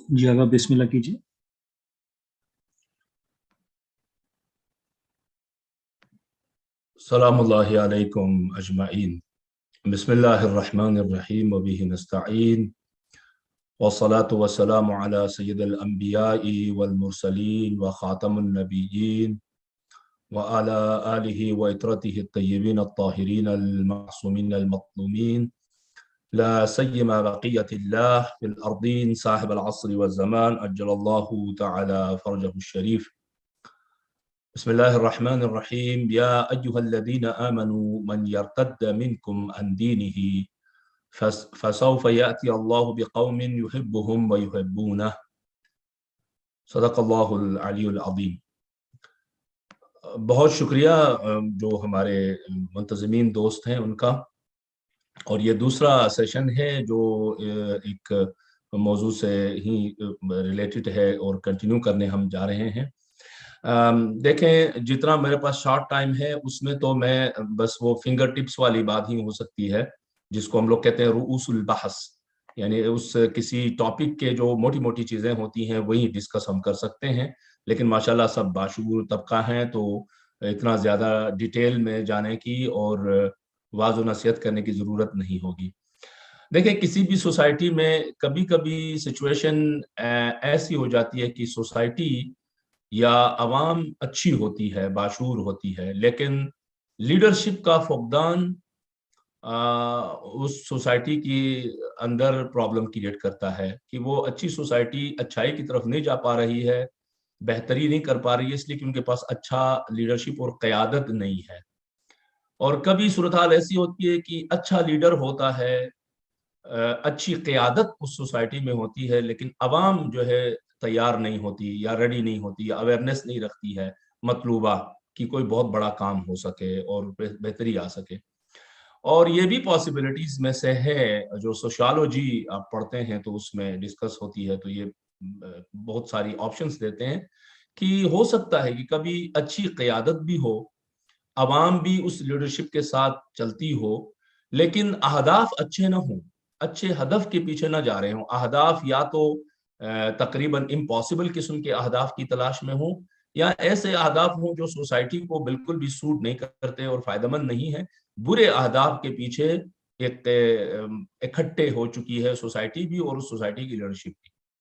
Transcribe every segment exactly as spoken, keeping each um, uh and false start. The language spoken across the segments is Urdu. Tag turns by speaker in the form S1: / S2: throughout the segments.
S1: जी अब आप बिस्मिल्लाह कीजिए।
S2: सलामुल्लाहि अलैकुम अजमाइन। बिस्मिल्लाहिर्रहमानिर्रहीम व बिहि नस्तईन वस्सलातु वस्सलामु अला सय्यिदिल अंबियाइ वल मुरसलीन व खातमुन नबिय्यीन व अला आलिहि व इत्रतिहि अत्तय्यिबीन अत्ताहिरीन अल मासूमीन अल मज़लूमीन ला सय्यिमा बक़ियतिल्लाह फिल अर्दीन साहिबल अस्रि वज़ ज़मान अज्जलल्लाहु तआला फरजहु शरीफ। बिस्मिल्लाहिर्रहमानिर्रहीम। या अय्युहल्लज़ीना आमनू मन यर्तद्द मिनकुम अन दीनिही फसौफ याति अल्लाहु बिक़ौमिन युहिब्बुहुम व युहिब्बूनह। सदक़ल्लाहुल अलीयुल अज़ीम। बहुत शुक्रिया जो हमारे मुंतज़मीन दोस्त हैं उनका, और ये दूसरा सेशन है जो एक मौजू से ही रिलेटेड है और कंटिन्यू करने हम जा रहे हैं। देखें, जितना मेरे पास शॉर्ट टाइम है उसमें तो मैं बस वो फिंगर टिप्स वाली बात ही हो सकती है जिसको हम लोग कहते हैं रुऊसुल बहस, यानी उस किसी टॉपिक के जो मोटी मोटी चीज़ें होती हैं वही डिस्कस हम कर सकते हैं। लेकिन माशाल्लाह सब बाशूर तबका हैं, तो इतना ज़्यादा डिटेल में जाने की और वाज़ व नसीहत करने की ज़रूरत नहीं होगी। देखिए, किसी भी सोसाइटी में कभी कभी सिचुएशन ऐसी हो जाती है कि सोसाइटी या अवाम अच्छी होती है, बाशूर होती है, लेकिन लीडरशिप का फुकदान आ, उस सोसाइटी की अंदर प्रॉब्लम क्रिएट करता है कि वो अच्छी सोसाइटी अच्छाई की तरफ नहीं जा पा रही है, बेहतरी नहीं कर पा रही है, इसलिए कि उनके पास अच्छा लीडरशिप और क़यादत नहीं है। और कभी सूरत हाल ऐसी होती है कि अच्छा लीडर होता है, अच्छी क़यादत उस सोसाइटी में होती है, लेकिन अवाम जो है तैयार नहीं होती या रेडी नहीं होती या अवेयरनेस नहीं रखती है मतलूबा कि कोई बहुत बड़ा काम हो सके और बेहतरी आ सके। और ये भी पॉसिबिलिटीज में से है, जो सोशियोलॉजी आप पढ़ते हैं तो उसमें डिस्कस होती है, तो ये बहुत सारी ऑप्शंस देते हैं कि हो सकता है कि कभी अच्छी क़यादत भी हो, अवाम भी उस लीडरशिप के साथ चलती हो, लेकिन अहदाफ अच्छे ना हों, अच्छे हदफ के पीछे ना जा रहे हों। अहदाफ या तो तकरीबन इम्पॉसिबल किस्म के अहदाफ की तलाश में हों, या ऐसे अहदाफ हों जो सोसाइटी को बिल्कुल भी सूट नहीं करते और फायदेमंद नहीं है। बुरे अहदाफ के पीछे एक इकट्ठे हो चुकी है सोसाइटी भी और उस सोसाइटी की लीडरशिप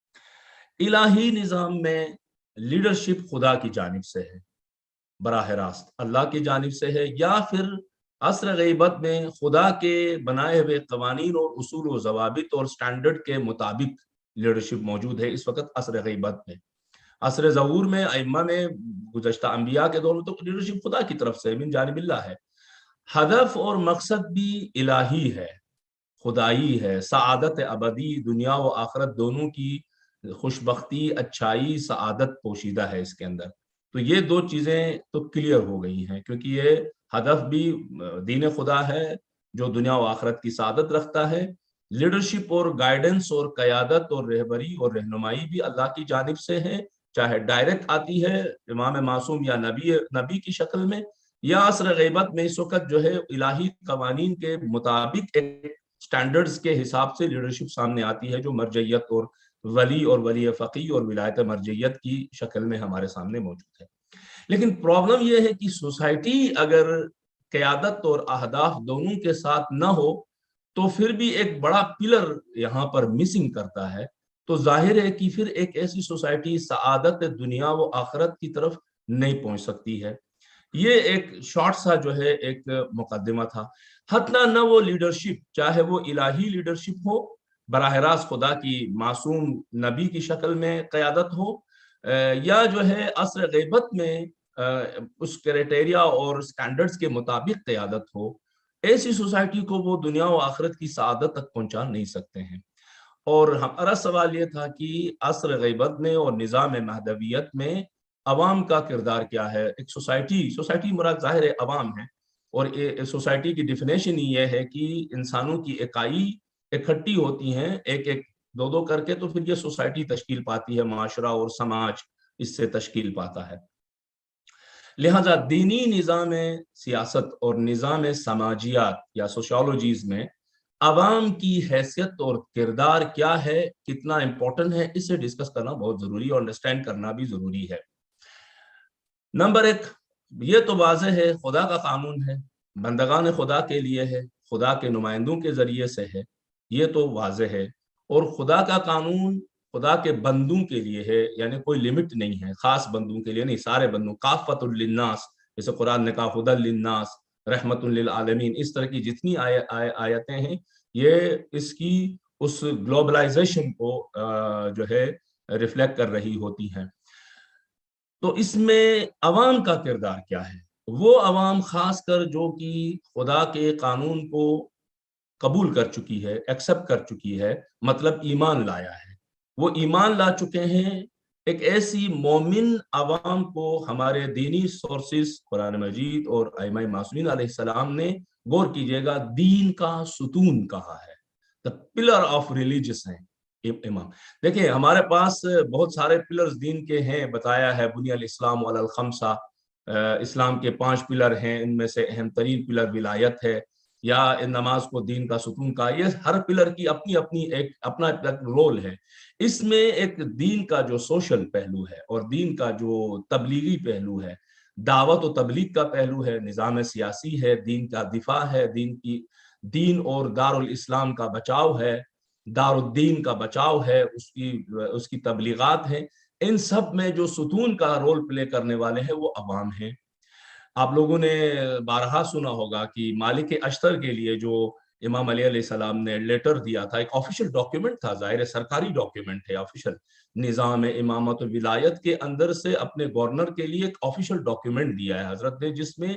S2: भी। इलाही निज़ाम में लीडरशिप खुदा की जानिब से है, बराह रास्त अल्लाह की जानिब से है, या फिर असर गैबत में खुदा के बनाए हुए कवानीन और उसूल व ज़वाबित और स्टैंडर्ड के मुताबिक लीडरशिप मौजूद है इस वक्त असर गैबत में। असर ज़हूर में अइम्मा में गुज़श्ता अंबिया के दौर में तो लीडरशिप खुदा की तरफ से मिन जानिबिल्लाह है। हदफ और मकसद भी इलाही है, खुदाई है। सआदत अबदी दुनिया व आखिरत दोनों की खुशबख्ती, अच्छाई, सआदत पोशीदा है इसके अंदर। तो ये दो चीज़ें तो क्लियर हो गई हैं, क्योंकि ये हदफ भी दीन खुदा है जो दुनिया व आखिरत की सआदत रखता है। लीडरशिप और गाइडेंस और क़यादत और रहबरी और रहनुमाई भी अल्लाह की जानिब से है, चाहे डायरेक्ट आती है इमाम मासूम या नबी नबी की शक्ल में, या असर गैबत में इस वक्त जो है इलाही कवानीन के मुताबिक एक स्टैंडर्ड्स के हिसाब से लीडरशिप सामने आती है, जो मरजैयत और वली और वली फ़क़ी और विलायत मरजैयत की शक्ल में हमारे सामने मौजूद है। लेकिन प्रॉब्लम यह है कि सोसाइटी अगर क़यादत और अहदाफ दोनों के साथ न हो तो फिर भी एक बड़ा पिलर यहाँ पर मिसिंग करता है, तो जाहिर है कि फिर एक ऐसी सोसाइटी सआदत दुनिया व आखिरत की तरफ नहीं पहुंच सकती है। ये एक शॉर्ट सा जो है एक मुकदमा था। हतना न वो लीडरशिप, चाहे वो इलाही लीडरशिप हो, बराह रास्त खुदा की मासूम नबी की शक्ल में क़यादत हो, या जो है असर गैबत में उस क्राइटेरिया और स्टैंडर्ड्स के मुताबिक क़यादत हो, ऐसी सोसाइटी को वो दुनिया व आखिरत की सआदत तक पहुंचा नहीं सकते हैं। और हमारा सवाल ये था कि असर गैबत में और निज़ाम महदवियत में अवाम का किरदार क्या है। एक सोसाइटी सोसाइटी मुराद ज़ाहिर है अवाम है, और सोसाइटी की डिफिनेशन ही ये है कि इंसानों की इकाई इकट्ठी होती हैं एक एक दो दो करके, तो फिर ये सोसाइटी तश्कील पाती है, माशरा और समाज इससे तश्कील पाता है। लिहाजा दीनी निज़ाम सियासत और निज़ाम समाजियात या सोशियोलॉजीज में عوام کی حیثیت اور کردار کیا ہے، کتنا امپورٹنٹ ہے، اسے ڈسکس کرنا بہت ضروری اور انڈرسٹینڈ کرنا بھی ضروری ہے۔ نمبر ایک، یہ تو واضح ہے خدا کا قانون ہے، بندگان خدا کے لیے ہے، خدا کے نمائندوں کے ذریعے سے ہے، یہ تو واضح ہے۔ اور خدا کا قانون خدا کے بندوں کے لیے ہے، یعنی کوئی لمٹ نہیں ہے، خاص بندوں کے لیے نہیں، سارے بندوں، کافۃ للناس، جیسے قرآن نے کہا ہدی للناس، رحمت للعالمین، اس طرح کی جتنی آی آی آیتیں ہیں یہ اس کی اس گلوبلائزیشن کو جو ہے ریفلیکٹ کر رہی ہوتی ہیں۔ تو اس میں عوام کا کردار کیا ہے؟ وہ عوام خاص کر جو کہ خدا کے قانون کو قبول کر چکی ہے، ایکسپٹ کر چکی ہے، مطلب ایمان لایا ہے، وہ ایمان لا چکے ہیں۔ ایک ایسی مومن عوام کو ہمارے دینی سورسز قرآن مجید اور ائمہ معصومین علیہ السلام نے، غور کیجئے گا، دین کا ستون کہا ہے، the pillar of religious ہیں امام۔ دیکھیں ہمارے پاس بہت سارے پلرز دین کے ہیں، بتایا ہے بنی الاسلام علی الخمسہ، اسلام کے پانچ پلر ہیں، ان میں سے اہم ترین پلر ولایت ہے، یا نماز کو دین کا ستون کا، یہ ہر پلر کی اپنی اپنی ایک اپنا رول ہے۔ اس میں ایک دین کا جو سوشل پہلو ہے اور دین کا جو تبلیغی پہلو ہے، دعوت و تبلیغ کا پہلو ہے، نظام سیاسی ہے، دین کا دفاع ہے، دین کی دین اور دار الاسلام کا بچاؤ ہے، دار الدین کا بچاؤ ہے، اس کی اس کی تبلیغات ہیں، ان سب میں جو ستون کا رول پلے کرنے والے ہیں وہ عوام ہیں۔ آپ لوگوں نے بارہا سنا ہوگا کہ مالک اشتر کے لیے جو امام علیہ علیہ السلام نے لیٹر دیا تھا، ایک آفیشل ڈاکیومنٹ تھا، ظاہر سرکاری ڈاکیومنٹ ہے، آفیشل نظام امامت و ولایت کے اندر سے اپنے گورنر کے لیے ایک آفیشل ڈاکیومنٹ دیا ہے حضرت نے، جس میں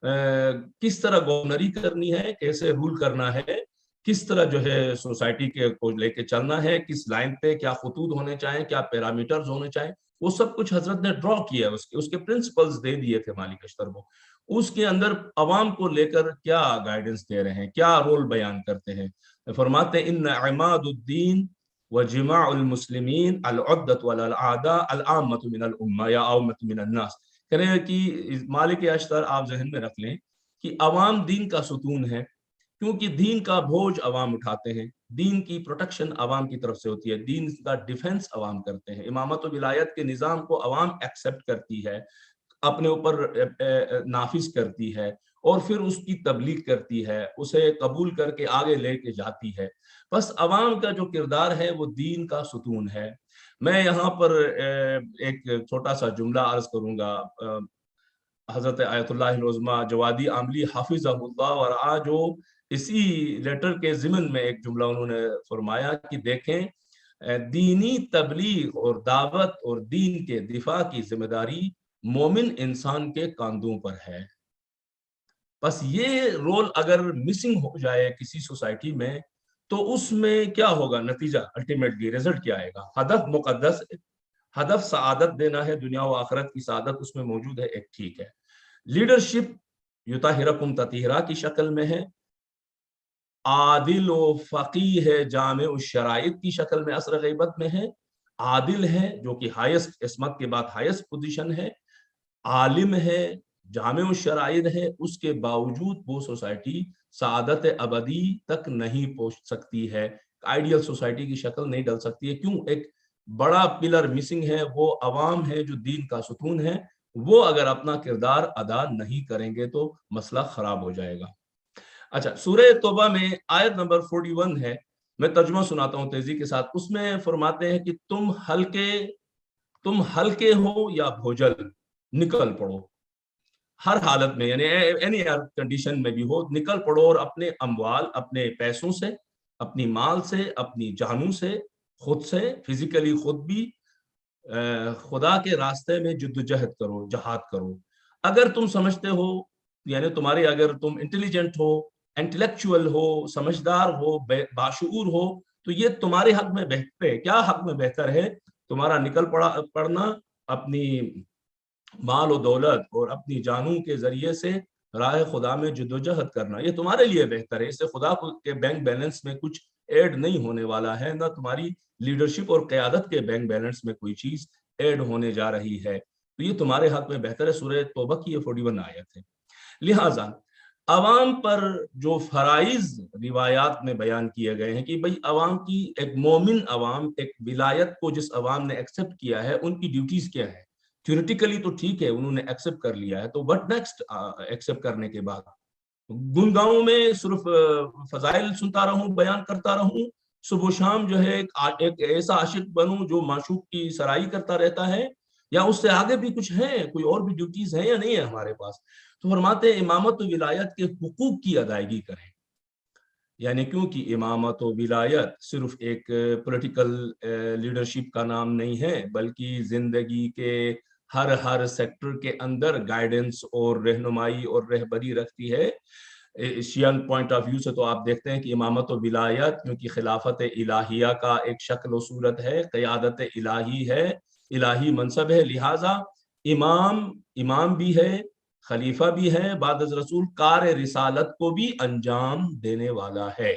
S2: کس طرح گورنری کرنی ہے، کیسے رول کرنا ہے، کس طرح جو ہے سوسائٹی کے کو لے کے چلنا ہے، کس لائن پہ کیا خطوط ہونے چاہیں، کیا پیرامیٹرز ہونے چاہیں، وہ سب کچھ حضرت نے ڈرا کیا ہے، اس کے اس کے پرنسپلز دے دیے تھے مالک اشتر کو۔ اس کے اندر عوام کو لے کر کیا گائیڈنس دے رہے ہیں، کیا رول بیان کرتے ہیں، فرماتے ہیں ان عماد الدین وجماع المسلمین العدۃ والاعداء العامۃ من الامہ یا عامۃ من الناس، کہہ رہے ہیں کہ مالک اشتر آپ ذہن میں رکھ لیں کہ عوام دین کا ستون ہے، کیونکہ دین کا بوجھ عوام اٹھاتے ہیں، دین کی پروٹیکشن عوام کی طرف سے ہوتی ہے، دین کا ڈیفنس عوام کرتے ہیں، امامت و ولایت کے نظام کو عوام ایکسپٹ کرتی ہے، اپنے اوپر نافذ کرتی ہے، اور پھر اس کی تبلیغ کرتی ہے، اسے قبول کر کے آگے لے کے جاتی ہے۔ بس عوام کا جو کردار ہے وہ دین کا ستون ہے۔ میں یہاں پر ایک چھوٹا سا جملہ عرض کروں گا، حضرت آیت اللہ العظمہ جوادی عاملی حافظہ اللہ ورعا، جو اسی لیٹر کے ضمن میں ایک جملہ انہوں نے فرمایا کہ دیکھیں دینی تبلیغ اور دعوت اور دین کے دفاع کی ذمہ داری مومن انسان کے کاندھوں پر ہے۔ بس یہ رول اگر مسنگ ہو جائے کسی سوسائٹی میں تو اس میں کیا ہوگا نتیجہ، الٹیمیٹلی ریزلٹ کیا آئے گا؟ ہدف مقدس ہے، ہدف سعادت دینا ہے، دنیا و آخرت کی سعادت اس میں موجود ہے، ایک ٹھیک ہے۔ لیڈرشپ یطہرکم تطہیرا کی شکل میں ہے، عادل و فقیہ ہے، جامع الشرائط کی شکل میں عصر غیبت میں ہے، عادل ہے جو کہ ہائیسٹ عصمت کے بعد ہائیسٹ پوزیشن ہے، عالم ہے، جامع الشرائط ہے، اس کے باوجود وہ سوسائٹی سعادت ابدی تک نہیں پہنچ سکتی ہے، آئیڈیل سوسائٹی کی شکل نہیں ڈل سکتی ہے۔ کیوں؟ ایک بڑا پلر مسنگ ہے، وہ عوام ہے جو دین کا ستون ہے، وہ اگر اپنا کردار ادا نہیں کریں گے تو مسئلہ خراب ہو جائے گا۔ اچھا، سورہ توبہ میں آیت نمبر اکیالیس ہے، میں ترجمہ سناتا ہوں تیزی کے ساتھ۔ اس میں فرماتے ہیں کہ تم ہلکے تم ہلکے ہو یا بھوجل نکل پڑو، ہر حالت میں، یعنی اینی کنڈیشن میں بھی ہو، نکل پڑو اور اپنے اموال، اپنے پیسوں سے، اپنی مال سے، اپنی جانوں سے، خود سے، فزیکلی خود بھی خدا کے راستے میں جدوجہد کرو، جہاد کرو۔ اگر تم سمجھتے ہو، یعنی تمہاری اگر تم انٹیلیجنٹ ہو، انٹلیکچوئل ہو، سمجھدار ہو، باشعور ہو، تو یہ تمہارے حق میں بہتر ہے۔ کیا حق میں بہتر ہے؟ تمہارا نکل پڑا پڑنا، اپنی مال و دولت اور اپنی جانوں کے ذریعے سے راہ خدا میں جدوجہد کرنا، یہ تمہارے لیے بہتر ہے۔ اس سے خدا کے بینک بیلنس میں کچھ ایڈ نہیں ہونے والا ہے، نہ تمہاری لیڈرشپ اور قیادت کے بینک بیلنس میں کوئی چیز ایڈ ہونے جا رہی ہے، تو یہ تمہارے حق میں بہتر ہے۔ سورہ توبہ کی یہ اکیالیس آیت ہے۔ لہٰذا عوام پر جو فرائض روایات میں بیان کیے گئے ہیں کہ بھئی عوام کی ایک مومن عوام ایک ولایت کو جس عوام نے ایکسپٹ کیا ہے ان کی ڈیوٹیز کیا ہے. تھیوریٹیکلی تو ٹھیک ہے انہوں نے ایکسپٹ کر لیا ہے, تو بٹ نیکسٹ ایکسپٹ کرنے کے بعد گنگاؤں میں صرف فضائل سنتا رہوں, بیان کرتا رہوں, صبح و شام جو ہے ایک ایسا عاشق بنوں جو معشوق کی سرائی کرتا رہتا ہے, یا اس سے آگے بھی کچھ ہے, کوئی اور بھی ڈیوٹیز ہیں یا نہیں ہے ہمارے پاس؟ تو فرماتے ہیں امامت و ولایت کے حقوق کی ادائیگی کریں. یعنی کیونکہ امامت و ولایت صرف ایک پولیٹیکل لیڈرشپ کا نام نہیں ہے, بلکہ زندگی کے ہر ہر سیکٹر کے اندر گائیڈنس اور رہنمائی اور رہبری رکھتی ہے. شیعن پوائنٹ آف ویو سے تو آپ دیکھتے ہیں کہ امامت و ولایت کیونکہ خلافت الہیہ کا ایک شکل و صورت ہے, قیادت الہی ہے, الہی منصب ہے, لہٰذا امام امام بھی ہے, خلیفہ بھی ہے, بعد از رسول کار رسالت کو بھی انجام دینے والا ہے.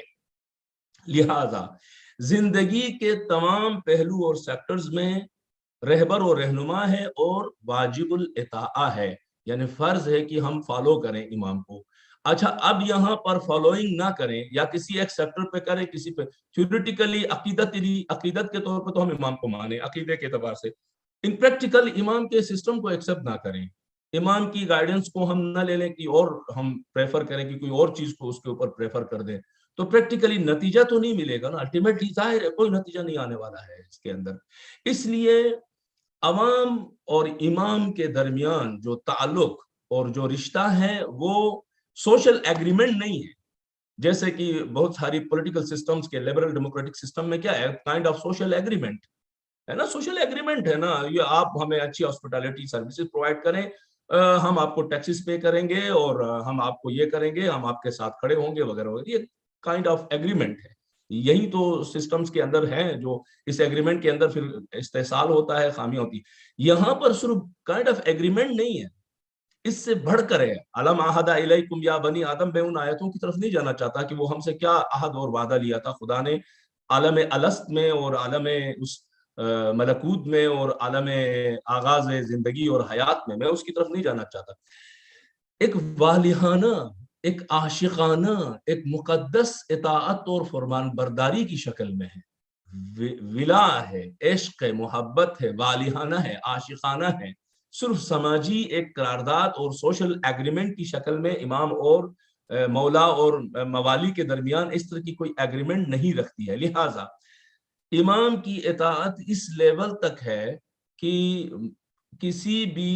S2: لہٰذا زندگی کے تمام پہلو اور سیکٹرز میں رہبر اور رہنما ہے اور واجب الاطاعہ ہے, یعنی فرض ہے کہ ہم فالو کریں امام کو. اچھا, اب یہاں پر فالوئنگ نہ کریں یا کسی ایک سیکٹر پہ کریں, کسی پہ تھیوریٹیکلی عقیدت عقیدت کے طور پہ تو ہم امام کو مانیں عقیدے کے اعتبار سے, ان پریکٹیکل امام کے سسٹم کو ایکسپٹ نہ کریں, امام کی گائیڈنس کو ہم نہ لے لیں کہ اور ہم پریفر کریں کہ کوئی اور چیز کو اس کے اوپر پریفر کر دیں, تو پریکٹیکلی نتیجہ تو نہیں ملے گا نا. الٹیمیٹلی ظاہر ہے کوئی نتیجہ نہیں آنے والا ہے اس کے اندر. اس لیے عوام اور امام کے درمیان جو تعلق اور جو رشتہ ہے وہ سوشل ایگریمنٹ نہیں ہے, جیسے کہ بہت ساری پولیٹیکل سسٹمز کے لبرل ڈیموکریٹک سسٹم میں کیا ہے, کائنڈ آف سوشل ایگریمنٹ ہے نا. سوشل ایگریمنٹ ہے نا, یہ آپ ہمیں اچھی ہاسپٹیلٹی سروسز پرووائڈ کریں, ہم آپ کو ٹیکسز پے کریں گے اور ہم آپ کو یہ کریں گے, ہم آپ کے ساتھ کھڑے ہوں گے وغیرہ وغیرہ, یہ کائنڈ آف ایگریمنٹ ہے. یہی تو سسٹمز کے اندر ہیں جو اس ایگریمنٹ کے اندر پھر استحصال ہوتا ہے, خامیاں ہوتی. یہاں پر صرف کائنڈ آف ایگریمنٹ نہیں ہے, اس سے بڑھ کر ہے. علم عہد الیکم یا بنی آدم, میں ان آیتوں کی طرف نہیں جانا چاہتا کہ وہ ہم سے کیا عہد اور وعدہ لیا تھا خدا نے عالم الست میں اور عالم اس ملکوت میں اور عالم آغاز زندگی اور حیات میں, میں اس کی طرف نہیں جانا چاہتا. ایک والہانہ, ایک عاشقانہ, ایک مقدس اطاعت اور فرمان برداری کی شکل میں ہے. ولا ہے, عشق ہے, محبت ہے, والہانہ ہے, عاشقانہ ہے. صرف سماجی ایک قرارداد اور سوشل ایگریمنٹ کی شکل میں امام اور مولا اور موالی کے درمیان اس طرح کی کوئی ایگریمنٹ نہیں رکھتی ہے. لہٰذا امام کی اطاعت اس لیول تک ہے کہ کسی بھی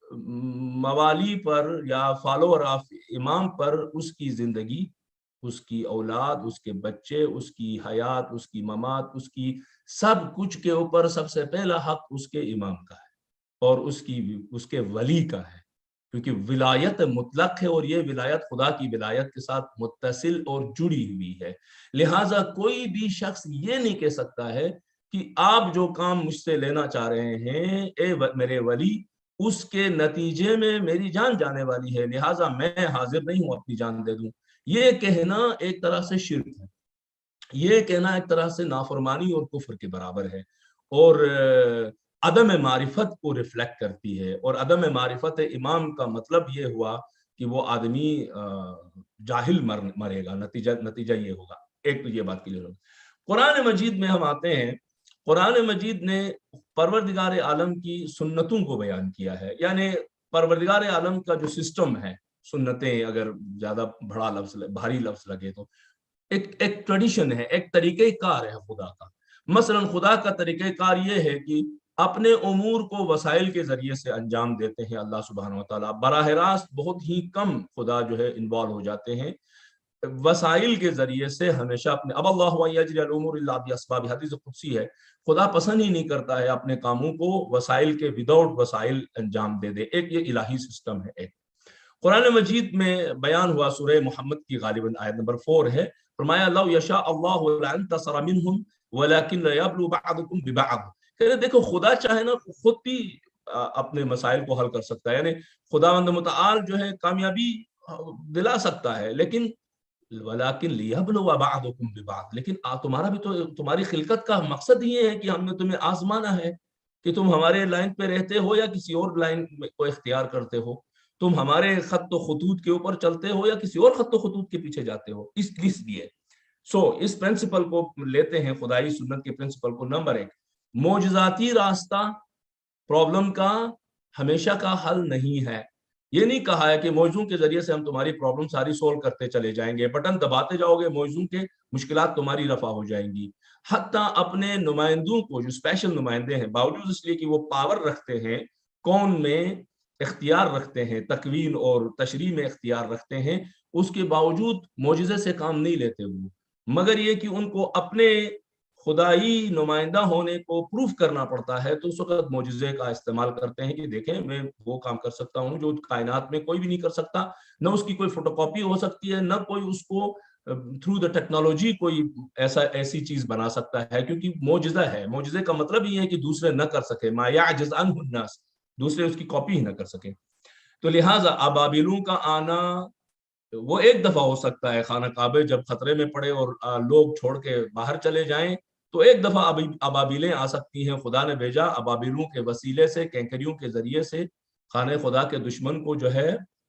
S2: موالی پر یا فالوور آف امام پر اس کی زندگی, اس کی اولاد, اس کے بچے, اس کی حیات, اس کی ممات, اس کی سب کچھ کے اوپر سب سے پہلا حق اس کے امام کا ہے اور اس کی اس کے ولی کا ہے, کیونکہ ولایت مطلق ہے اور یہ ولایت خدا کی ولایت کے ساتھ متصل اور جڑی ہوئی ہے. لہٰذا کوئی بھی شخص یہ نہیں کہہ سکتا ہے کہ آپ جو کام مجھ سے لینا چاہ رہے ہیں اے میرے ولی, اس کے نتیجے میں میری جان جانے والی ہے, لہٰذا میں حاضر نہیں ہوں اپنی جان دے دوں. یہ کہنا ایک طرح سے شرک ہے, یہ کہنا ایک طرح سے نافرمانی اور کفر کے برابر ہے, اور عدم معرفت کو ریفلیکٹ کرتی ہے. اور عدم معرفت امام کا مطلب یہ ہوا کہ وہ آدمی جاہل مرے گا, نتیجہ نتیجہ یہ ہوگا. ایک تو یہ بات کلیئر ہوگی. قرآن مجید میں ہم آتے ہیں, قرآن مجید نے پروردگار عالم کی سنتوں کو بیان کیا ہے. یعنی پروردگار عالم کا جو سسٹم ہے, سنتیں اگر زیادہ بڑا لفظ بھاری لفظ لگے تو ایک ایک ٹریڈیشن ہے, ایک طریقہ کار ہے خدا کا. مثلا خدا کا طریقہ کار یہ ہے کہ اپنے امور کو وسائل کے ذریعے سے انجام دیتے ہیں اللہ سبحانہ و تعالیٰ. براہ راست بہت ہی کم خدا جو ہے انوالو ہو جاتے ہیں, وسائل کے ذریعے سے ہمیشہ اپنے اب اللہ یجری الامور الا باسباب, حدیث قدسی ہے, خدا پسند ہی نہیں کرتا ہے اپنے کاموں کو وسائل کے وداؤٹ وسائل انجام دے دے. ایک یہ الہی سسٹم ہے. ایک قرآن مجید میں بیان ہوا سورہ محمد کی غالباً آیت نمبر فور ہے, فرمایا لو یشاء اللہ لانتصر منہم ولکن لیبلو بعضکم ببعض. کہ دیکھو خدا چاہے نا خود بھی اپنے مسائل کو حل کر سکتا ہے, یعنی خداوند متعال جو ہے کامیابی دلا سکتا ہے, لیکن ولیکن لیبلو بعضکم ببعض, لیکن تمہارا بھی تو تمہاری خلقت کا مقصد یہ ہے کہ ہم نے تمہیں آزمانا ہے کہ تم ہمارے لائن پہ رہتے ہو یا کسی اور لائن کو اختیار کرتے ہو. تم ہمارے خط و خطوط کے اوپر چلتے ہو یا کسی اور خط و خطوط کے پیچھے جاتے ہو؟ اس لیے سو so, اس پرنسپل کو لیتے ہیں خدائی سنت کے پرنسپل کو. نمبر ایک، معجزاتی راستہ پرابلم کا ہمیشہ کا حل نہیں ہے. یہ نہیں کہا ہے کہ معجزوں کے ذریعے سے ہم تمہاری پرابلم ساری سولو کرتے چلے جائیں گے، بٹن دباتے جاؤ گے معجزوں کے، مشکلات تمہاری رفع ہو جائیں گی. حتیٰ اپنے نمائندوں کو، جو اسپیشل نمائندے ہیں، باوجود اس لیے کہ وہ پاور رکھتے ہیں، کون میں اختیار رکھتے ہیں، تکوین اور تشریح میں اختیار رکھتے ہیں، اس کے باوجود معجزے سے کام نہیں لیتے وہ، مگر یہ کہ ان کو اپنے خدائی نمائندہ ہونے کو پروف کرنا پڑتا ہے، تو اس وقت معجزے کا استعمال کرتے ہیں کہ دیکھیں میں وہ کام کر سکتا ہوں جو کائنات میں کوئی بھی نہیں کر سکتا، نہ اس کی کوئی فوٹو کاپی ہو سکتی ہے، نہ کوئی اس کو تھرو دا ٹیکنالوجی کوئی ایسا ایسی چیز بنا سکتا ہے، کیونکہ معجزہ ہے. معجزے کا مطلب یہ ہے کہ دوسرے نہ کر سکے، ما یعجز عنہ الناس، دوسرے اس کی کاپی ہی نہ کر سکے. تو لہٰذا ابابیلوں کا آنا وہ ایک دفعہ ہو سکتا ہے، خانہ کعبہ جب خطرے میں پڑے اور لوگ چھوڑ کے باہر چلے جائیں تو ایک دفعہ ابابیلیں آ سکتی ہیں. خدا نے بھیجا ابابیلوں کے وسیلے سے، کینکریوں کے ذریعے سے خانہ خدا کے دشمن کو جو ہے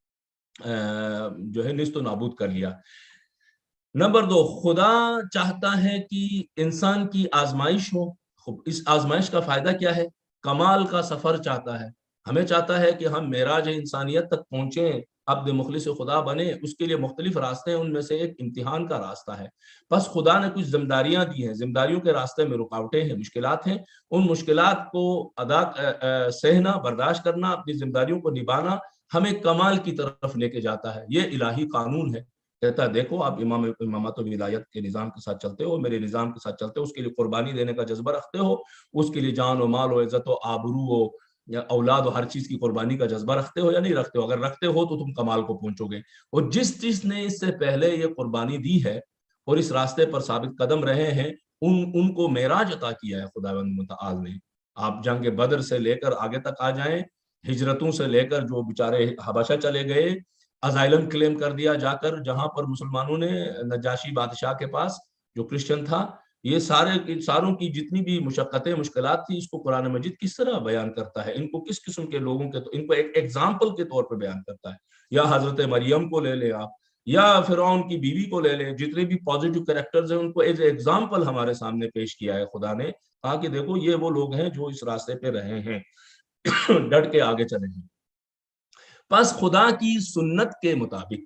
S2: جو ہے نیست و نابود کر لیا. نمبر دو، خدا چاہتا ہے کہ انسان کی آزمائش ہو. اس آزمائش کا فائدہ کیا ہے؟ کمال کا سفر چاہتا ہے. ہمیں چاہتا ہے کہ ہم معراج انسانیت تک پہنچیں، عبد مخلص خدا بنے. اس کے لیے مختلف راستے ہیں، ان میں سے ایک امتحان کا راستہ ہے. بس خدا نے کچھ ذمہ داریاں دی ہیں، ذمہ داریوں کے راستے میں رکاوٹیں ہیں، مشکلات ہیں. ان مشکلات کو ادا سہنا، برداشت کرنا، اپنی ذمہ داریوں کو نبھانا ہمیں کمال کی طرف لے کے جاتا ہے. یہ الہی قانون ہے. کہتا ہے دیکھو آپ امام امامت و ولایت کے نظام کے ساتھ چلتے ہو، میرے نظام کے ساتھ چلتے ہو، اس کے لیے قربانی دینے کا جذبہ رکھتے ہو، اس کے لیے جان و مال و عزت و آبرو و یا اولاد و ہر چیز کی قربانی کا جذبہ رکھتے ہو یا نہیں رکھتے ہو؟ اگر رکھتے ہو تو تم کمال کو پہنچو گے. اور جس چیز نے اس سے پہلے یہ قربانی دی ہے اور اس راستے پر ثابت قدم رہے ہیں، ان ان کو معراج عطا کیا ہے خداوند متعال نے. آپ جنگ بدر سے لے کر آگے تک آ جائیں، ہجرتوں سے لے کر جو بیچارے حبشہ چلے گئے، ازائلم کلیم کر دیا جا کر جہاں پر مسلمانوں نے نجاشی بادشاہ کے پاس جو کرسچن تھا، یہ سارے ساروں کی جتنی بھی مشقتیں مشکلات تھی، اس کو قرآن مجید کس طرح بیان کرتا ہے، ان کو کس قسم کے لوگوں کے ان کو ایک ایگزامپل کے طور پر بیان کرتا ہے. یا حضرت مریم کو لے لیں آپ، یا فرعون کی بیوی کو لے لیں، جتنے بھی پازیٹیو کریکٹرز ہیں ان کو ایز ایگزامپل ہمارے سامنے پیش کیا ہے خدا نے، کہا کہ دیکھو یہ وہ لوگ ہیں جو اس راستے پہ رہے ہیں، ڈٹ کے آگے چلے ہیں. پس خدا کی سنت کے مطابق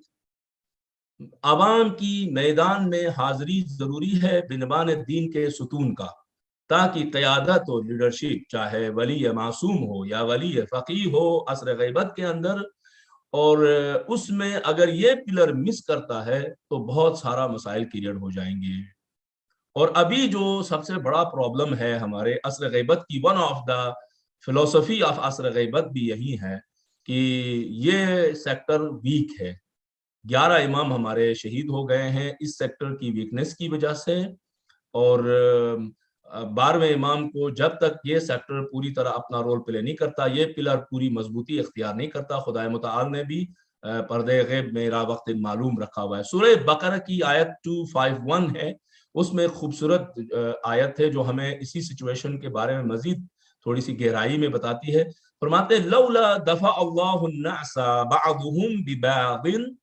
S2: عوام کی میدان میں حاضری ضروری ہے بنبان دین کے ستون کا، تاکہ قیادت اور لیڈرشپ چاہے ولی معصوم ہو یا ولی فقیہ ہو عصر غیبت کے اندر، اور اس میں اگر یہ پلر مس کرتا ہے تو بہت سارا مسائل کلیئر ہو جائیں گے. اور ابھی جو سب سے بڑا پرابلم ہے ہمارے عصر غیبت کی، ون آف دا فلسفی آف عصر غیبت بھی یہی ہے کہ یہ سیکٹر ویک ہے. گیارہ امام ہمارے شہید ہو گئے ہیں اس سیکٹر کی ویکنس کی وجہ سے، اور بارہویں امام کو جب تک یہ سیکٹر پوری طرح اپنا رول پلے نہیں کرتا، یہ پلر پوری مضبوطی اختیار نہیں کرتا، خدا متعال نے بھی پردے غیب میں را وقت معلوم رکھا ہوا ہے. سورہ بقرہ کی آیت دو سو اکیاون ہے، اس میں خوبصورت آیت ہے جو ہمیں اسی سچویشن کے بارے میں مزید تھوڑی سی گہرائی میں بتاتی ہے. فرماتے لولا دفع اللہ الناس بعضهم ببعض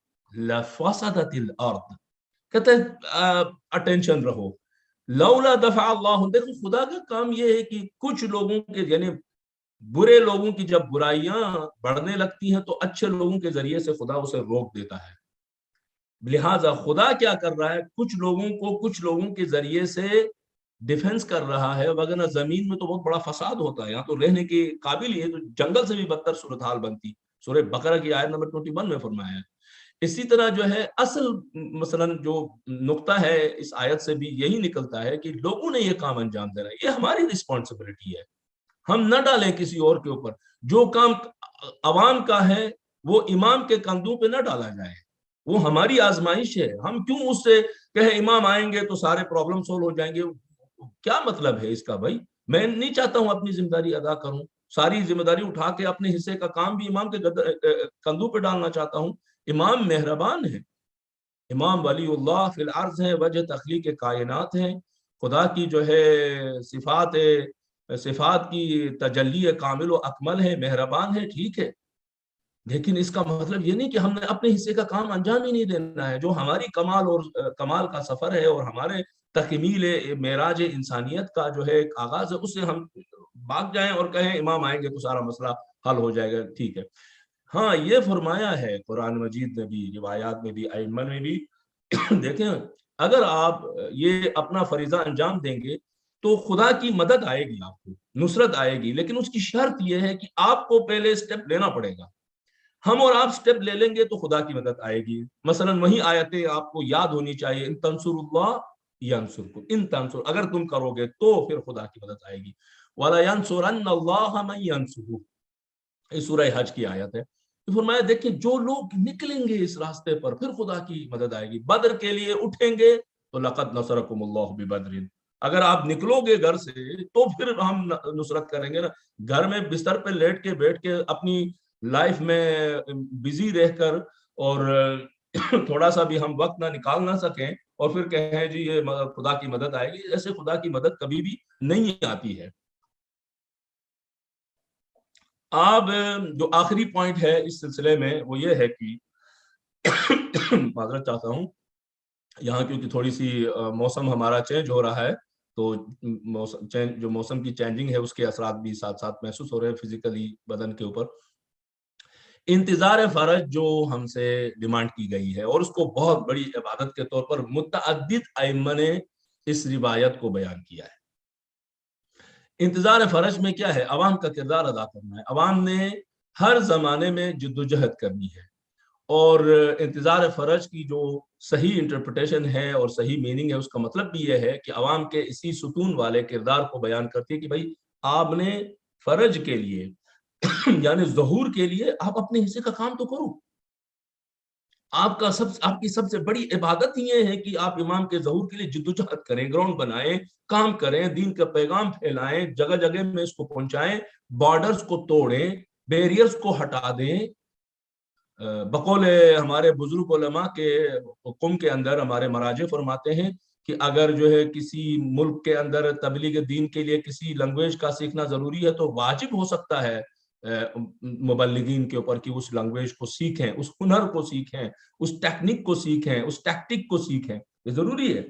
S2: لفسدت الارض. کہتے ہیں اٹینشن رہو، لولا دفع اللہ، دیکھو خدا کا کام یہ ہے کہ کچھ لوگوں کے یعنی برے لوگوں کی جب برائیاں بڑھنے لگتی ہیں تو اچھے لوگوں کے ذریعے سے خدا اسے روک دیتا ہے. لہٰذا خدا کیا کر رہا ہے، کچھ لوگوں کو کچھ لوگوں کے ذریعے سے ڈیفنس کر رہا ہے، وگرنہ زمین میں تو بہت بڑا فساد ہوتا ہے، یہاں تو رہنے کے قابل ہی ہے، تو جنگل سے بھی بدتر صورتحال بنتی. سورہ بقرہ کی آیت نمبر اکیس میں فرمایا ہے. اسی طرح جو ہے اصل مثلا جو نقطہ ہے اس آیت سے بھی یہی نکلتا ہے کہ لوگوں نے یہ کام انجام دینا ہے، یہ ہماری رسپانسبلٹی ہے. ہم نہ ڈالیں کسی اور کے اوپر، جو کام عوام کا ہے وہ امام کے کندھوں پہ نہ ڈالا جائے، وہ ہماری آزمائش ہے. ہم کیوں اس سے کہیں امام آئیں گے تو سارے پرابلم سولو ہو جائیں گے؟ کیا مطلب ہے اس کا بھائی؟ میں نہیں چاہتا ہوں اپنی ذمہ داری ادا کروں، ساری ذمہ داری اٹھا کے اپنے حصے کا کام بھی امام کے کندھوں پہ ڈالنا چاہتا ہوں. امام مہربان ہے، امام ولی اللہ فی الارض ہے، وجہ تخلیق کائنات ہیں، خدا کی جو ہے صفات صفات کی تجلی کامل و اکمل ہے، مہربان ہے، ٹھیک ہے. لیکن اس کا مطلب یہ نہیں کہ ہم نے اپنے حصے کا کام انجام ہی نہیں دینا ہے. جو ہماری کمال اور کمال کا سفر ہے اور ہمارے تکمیل معراج انسانیت کا جو ہے ایک آغاز ہے، اس سے ہم بھاگ جائیں اور کہیں امام آئیں گے تو سارا مسئلہ حل ہو جائے گا. ٹھیک ہے، ہاں یہ فرمایا ہے قرآن مجید میں بھی، روایات میں بھی، ائمہ میں بھی. دیکھیں اگر آپ یہ اپنا فریضہ انجام دیں گے تو خدا کی مدد آئے گی، آپ کو نصرت آئے گی، لیکن اس کی شرط یہ ہے کہ آپ کو پہلے اسٹیپ لینا پڑے گا. ہم اور آپ سٹیپ لے لیں گے تو خدا کی مدد آئے گی. مثلا وہی آیتیں آپ کو یاد ہونی چاہیے، ان تنصر اللہ ینصرکم، ان تنصر، اگر تم کرو گے تو پھر خدا کی مدد آئے گی. وَلَا يَنْصُرَنَّ اللَّهَ مَن يَنْصُرُهُ، یہ سورہ حج کی آیت ہے. تو فرمایا دیکھیں جو لوگ نکلیں گے اس راستے پر پھر خدا کی مدد آئے گی. بدر کے لیے اٹھیں گے تو لَقَدْ نَصَرَكُمُ اللَّهُ بِبَدْرٍ، اگر آپ نکلو گے گھر سے تو پھر ہم نصرت کریں گے نا. گھر میں بستر پہ لیٹ کے بیٹھ کے اپنی لائف میں بزی رہ کر اور تھوڑا سا بھی ہم وقت نہ نکال نہ سکیں اور پھر کہیں جی یہ خدا کی مدد آئے گی، ایسے خدا کی مدد کبھی بھی نہیں آتی ہے. اب جو آخری پوائنٹ ہے اس سلسلے میں وہ یہ ہے کہ معذرت چاہتا ہوں، یہاں کیونکہ تھوڑی سی موسم ہمارا چینج ہو رہا ہے تو موسم جو موسم کی چینجنگ ہے اس کے اثرات بھی ساتھ ساتھ محسوس ہو رہے ہیں فزیکلی بدن کے اوپر. انتظار فرج جو ہم سے ڈیمانڈ کی گئی ہے اور اس کو بہت بڑی عبادت کے طور پر متعدد ائمہ نے اس روایت کو بیان کیا ہے. انتظار فرج میں کیا ہے؟ عوام کا کردار ادا کرنا ہے. عوام نے ہر زمانے میں جد و جہد کرنی ہے اور انتظار فرج کی جو صحیح انٹرپریٹیشن ہے اور صحیح میننگ ہے اس کا مطلب بھی یہ ہے کہ عوام کے اسی ستون والے کردار کو بیان کرتی ہے کہ بھائی آپ نے فرج کے لیے یعنی ظہور کے لیے آپ اپنے حصے کا کام تو کرو. آپ کا سب آپ کی سب سے بڑی عبادت یہ ہے کہ آپ امام کے ظہور کے لیے جدوجہد کریں، گراؤنڈ بنائیں، کام کریں، دین کا پیغام پھیلائیں، جگہ جگہ میں اس کو پہنچائیں، بارڈرز کو توڑیں، بیریئرز کو ہٹا دیں. بقول ہمارے بزرگ علماء کے حکم کے اندر ہمارے مراجع فرماتے ہیں کہ اگر جو ہے کسی ملک کے اندر تبلیغ دین کے لیے کسی لینگویج کا سیکھنا ضروری ہے تو واجب ہو سکتا ہے مبلغین کے اوپر کہ اس لینگویج کو سیکھیں، اس ہنر کو سیکھیں، اس ٹیکنک کو سیکھیں، اس ٹیکٹک کو سیکھیں، یہ ضروری ہے.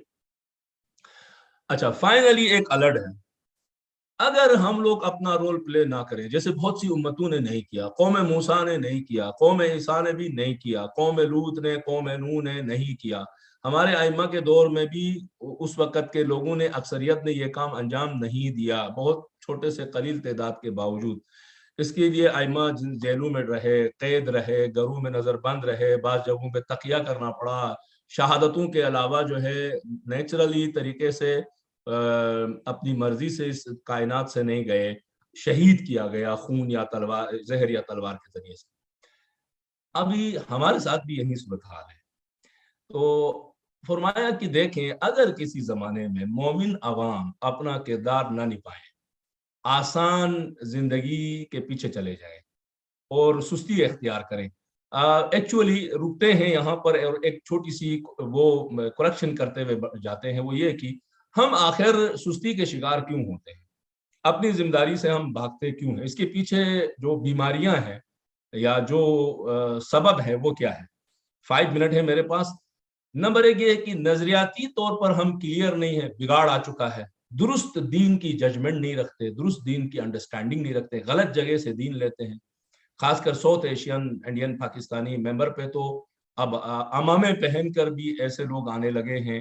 S2: اچھا فائنلی ایک الرٹ ہے، اگر ہم لوگ اپنا رول پلے نہ کریں جیسے بہت سی امتوں نے نہیں کیا، قوم موسیٰ نے نہیں کیا، قوم عیسیٰ نے بھی نہیں کیا، قوم لوط نے، قوم نوح نے نہیں کیا، ہمارے ائمہ کے دور میں بھی اس وقت کے لوگوں نے اکثریت نے یہ کام انجام نہیں دیا بہت چھوٹے سے قلیل تعداد کے باوجود. اس کے لیے ائمہ جیلوں میں رہے، قید رہے، گھروں میں نظر بند رہے، بعض جگہوں پہ تقیہ کرنا پڑا، شہادتوں کے علاوہ جو ہے نیچرلی طریقے سے اپنی مرضی سے اس کائنات سے نہیں گئے، شہید کیا گیا خون یا تلوار، زہر یا تلوار کے ذریعے سے. ابھی ہمارے ساتھ بھی یہی صورتحال ہے. تو فرمایا کہ دیکھیں اگر کسی زمانے میں مومن عوام اپنا کردار نہ نبھائیں، آسان زندگی کے پیچھے چلے جائیں اور سستی اختیار کریں، ایکچولی رکتے ہیں یہاں پر اور ایک چھوٹی سی وہ کریکشن کرتے ہوئے جاتے ہیں، وہ یہ کہ ہم آخر سستی کے شکار کیوں ہوتے ہیں، اپنی ذمہ داری سے ہم بھاگتے کیوں ہیں، اس کے پیچھے جو بیماریاں ہیں یا جو سبب ہے وہ کیا ہے. فائیو منٹ ہے میرے پاس. نمبر ایک یہ ہے کہ نظریاتی طور پر ہم کلیئر نہیں ہیں، بگاڑ آ چکا ہے، درست دین کی ججمنٹ نہیں رکھتے، درست دین کی انڈرسٹینڈنگ نہیں رکھتے، غلط جگہ سے دین لیتے ہیں. خاص کر South Asian Indian Pakistani member پہ تو اب امامے پہن کر بھی ایسے لوگ آنے لگے ہیں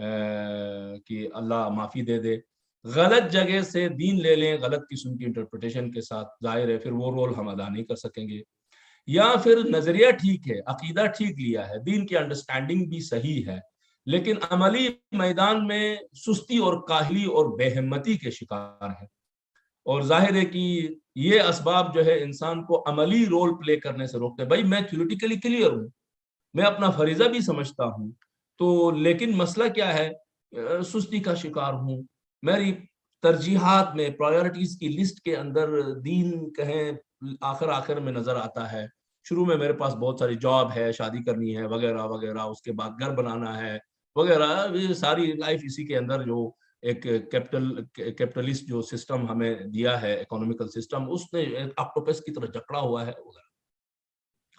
S2: کہ اللہ معافی دے دے، غلط جگہ سے دین لے لیں غلط قسم کی انٹرپریٹیشن کے ساتھ، ظاہر ہے پھر وہ رول ہم ادا نہیں کر سکیں گے. یا پھر نظریہ ٹھیک ہے، عقیدہ ٹھیک لیا ہے، دین کی انڈرسٹینڈنگ بھی صحیح ہے، لیکن عملی میدان میں سستی اور کاہلی اور بے ہمتی کے شکار ہیں. اور ظاہر ہے کہ یہ اسباب جو ہے انسان کو عملی رول پلے کرنے سے روکتے ہیں. بھائی میں تھیوریٹیکلی کلیئر ہوں، میں اپنا فریضہ بھی سمجھتا ہوں تو، لیکن مسئلہ کیا ہے، سستی کا شکار ہوں، میری ترجیحات میں پرائیورٹیز کی لسٹ کے اندر دین کہیں آخر آخر میں نظر آتا ہے. شروع میں میرے پاس بہت ساری جاب ہے، شادی کرنی ہے وغیرہ وغیرہ، اس کے بعد گھر بنانا ہے وغیرہ، یہ ساری لائف اسی کے اندر جو ایک کیپٹل کیپٹلسٹ جو سسٹم ہمیں دیا ہے، اکنامیکل سسٹم، اس نے آکٹوپس کی طرح جکڑا ہوا ہے وغیرہ.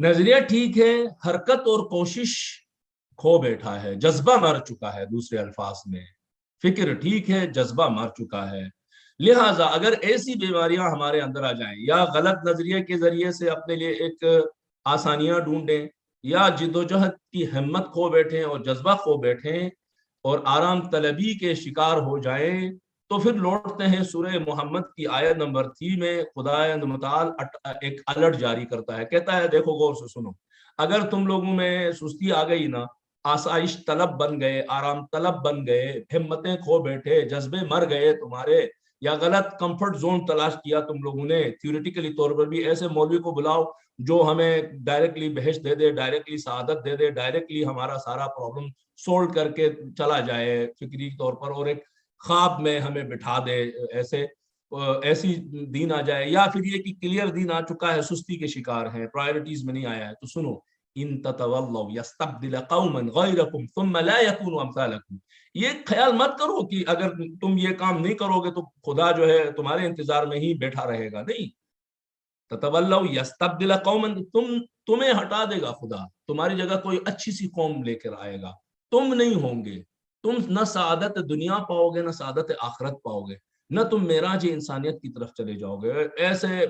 S2: नजरिया ठीक है, हरकत और कोशिश खो बैठा है, जज्बा मर चुका है। दूसरे अल्फाज में फिक्र ठीक है, जज्बा मर चुका है। लिहाजा अगर ऐसी बीमारियां हमारे अंदर आ जाएं, या गलत नजरिए के जरिए से अपने लिए एक आसानियां ढूंढें, या जिद्दोजहद की हिम्मत खो बैठें और जज्बा खो बैठें और आराम तलबी के शिकार हो जाएं, तो फिर लौटते हैं सूरह मोहम्मद की आयत नंबर तीन में। खुदावंद मुताल एक अलर्ट जारी करता है, कहता है देखो गौर से सुनो, अगर तुम लोगों में सुस्ती आ गई ना, आसाइश तलब बन गए, आराम तलब बन गए, हिम्मतें खो बैठे, जज्बे मर गए तुम्हारे, या गलत कंफर्ट जोन तलाश किया तुम लोगों ने, थ्योरेटिकली तौर पर भी ऐसे मौलवी को बुलाओ जो हमें डायरेक्टली बहश दे दे, डायरेक्टली शहादत दे दे, डायरेक्टली हमारा सारा प्रॉब्लम सोल्व करके चला जाए फिक्री तौर पर, और एक ख्वाब में हमें बिठा दे, ऐसे ऐसी दीन आ जाए, या फिर ये कि क्लियर दीन आ चुका है, सुस्ती के शिकार हैं, प्रायोरिटीज में नहीं आया है, तो सुनो, इन ततवल्लव यस्तब्दिल कौमन गैरकुम सुम्मा ला यकूनु अमसालकुम। ये ख्याल मत करो कि अगर तुम ये काम नहीं करोगे तो खुदा जो है तुम्हारे इंतजार में ही बैठा रहेगा, नहीं। ततवल्लव यस्तब्दिल कौमन, तुम तुम्हें हटा देगा खुदा, तुम्हारी जगह कोई अच्छी सी कौम लेकर आएगा, तुम नहीं होंगे। तुम न सादत दुनिया पाओगे, न सादत आखरत पाओगे, न तुम मेराज इंसानियत की तरफ चले जाओगे, ऐसे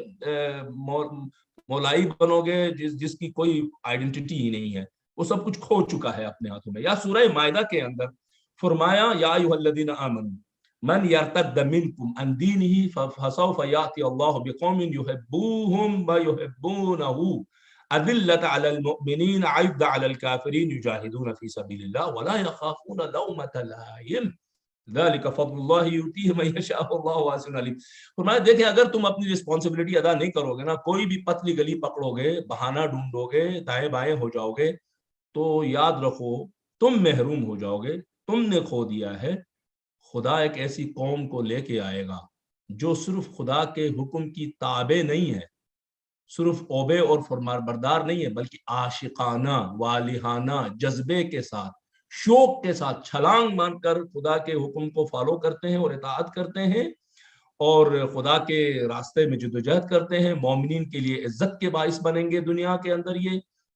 S2: मौलाई बनोगे जिस जिसकी कोई आइडेंटिटी ही नहीं है, वो सब कुछ खो चुका है अपने हाथों में। या सूरह मायदा के अंदर फरमाया, या अय्युहल्लज़ीना आमनू मन यर्तद मिनकुम अन दीनिही फसौफ याति अल्लाहु बिकौमिन युहिब्बूहुम व युहिब्बूनहु अदिल्लत अलल मुमिनीन अइद्दत अलल काफिरीन युजाहिदून फी सबीलिल्लाह वला यखाफून लौमत लाइम ज़ालिका फज़लुल्लाहि युतीहि मन यशाअ वल्लाहु वासिउन अलीम। फरमाया देखिए, अगर तुम अपनी रिस्पॉन्सिबिलिटी अदा नहीं करोगे ना, कोई भी पतली गली पकड़ोगे, बहाना ढूंढोगे, दाएं बाएं हो जाओगे, तो याद रखो तुम महरूम हो जाओगे, तुमने खो दिया है। खुदा एक ऐसी कौम को लेके आएगा जो सिर्फ खुदा के हुक्म की ताबे नहीं है, सिर्फ ओबे और फरमाबरदार नहीं है, बल्कि आशिकाना वालिहाना जज्बे के साथ, शौक के साथ छलांग मारकर खुदा के हुक्म को फॉलो करते हैं और इताअत करते हैं, और खुदा के रास्ते में जद्दोजहद करते हैं, मोमिनीन के लिए इज्जत के बाइस बनेंगे दुनिया के अंदर ये।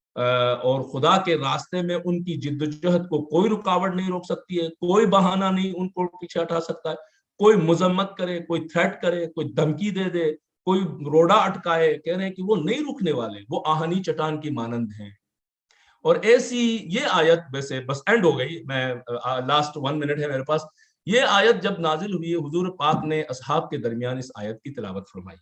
S2: और खुदा के रास्ते में उनकी जिद्दोजहद को कोई रुकावट नहीं रोक सकती है, कोई बहाना नहीं उनको पीछे हटा सकता है। कोई मजम्मत करे, कोई थ्रेट करे, कोई धमकी दे दे, कोई रोड़ा अटकाए, कह रहे हैं कि वो नहीं रुकने वाले, वो आहनी चट्टान की मानंद हैं। और ऐसी ये आयत, वैसे बस एंड हो गई, मैं लास्ट वन मिनट है मेरे पास। ये आयत जब नाजिल हुई, हुजूर पाक ने असहाब के दरमियान इस आयत की तिलावत फरमाई,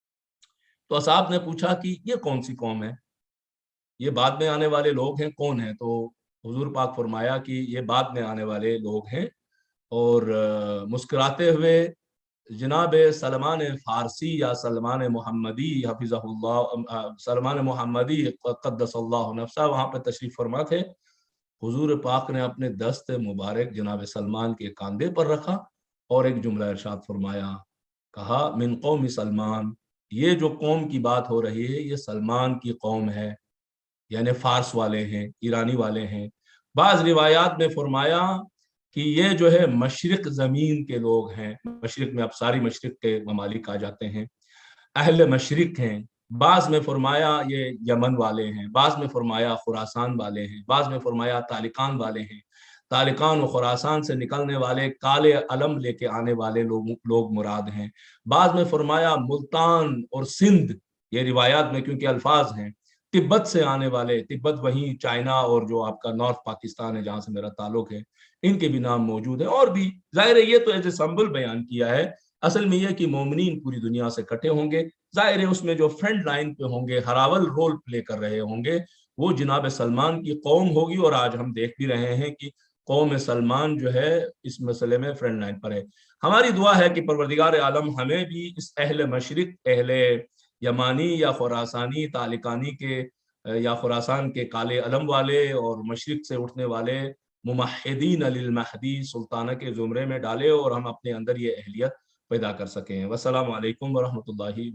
S2: तो असहाब ने पूछा कि ये कौन सी कौम है, ये बाद में आने वाले लोग हैं, कौन है? तो हुजूर पाक फरमाया कि ये बाद में आने वाले लोग हैं। और मुस्कुराते हुए जनाब सलमान फारसी या सलमान मोहम्मदी हफिज़हुल्लाह, सलमान मोहम्मदी क़द्दसल्लाहु नफ़्सा, वहाँ पर तशरीफ़ फरमा थे। हुजूर पाक ने अपने दस्त मुबारक जनाब सलमान के कांधे पर रखा और एक जुमला इरशाद फरमाया, कहा मिन कौम सलमान, ये जो कौम की बात हो रही है ये सलमान की कौम है, यानी फारस वाले हैं, ईरानी वाले हैं। बाज़ रिवायात में फरमाया कि ये जो है मशरिक ज़मीन के लोग हैं, मशरिक में अब सारी मशरिक के ममालिक आ जाते हैं, अहले मशरिक हैं। बाज़ में फरमाया ये यमन वाले हैं, बाज़ में फरमाया खुरासान वाले हैं, बाज़ में फरमाया तालिकान वाले हैं, तालिकान और खुरासान से निकलने वाले काले अलम लेके आने वाले लोग लोग मुराद हैं। बाज़ में फरमाया मुल्तान और सिंध, ये रिवायात में क्योंकि अल्फाज हैं, तिब्बत से आने वाले, तिब्बत वहीं चाइना और जो आपका नॉर्थ पाकिस्तान है जहाँ से मेरा ताल्लुक है, इनके भी नाम मौजूद है। और भी जाहिर है ये तो एज ए संबल बयान किया है, असल में यह कि मोमिनीन पूरी दुनिया से इकट्ठे होंगे। जाहिर है उसमें जो फ्रंट लाइन पे होंगे, हरावल रोल प्ले कर रहे होंगे, वो जनाब सलमान की कौम होगी। और आज हम देख भी रहे हैं कि कौम सलमान जो है इस मसले में फ्रंट लाइन पर है। हमारी दुआ है कि परवरदिगार आलम हमें भी इस अहले मशरिक, अहले यमानी या खुरासानी, तालिकानी के या खुरासान के काले अलम वाले और मशरिक से उठने वाले मुमहिदीन अलिल महदी सुल्ताना के जुमरे में डाले और हम अपने अंदर ये अहलियत पैदा कर सकें। वस्सलामु अलैकुम वरहमतुल्लाहि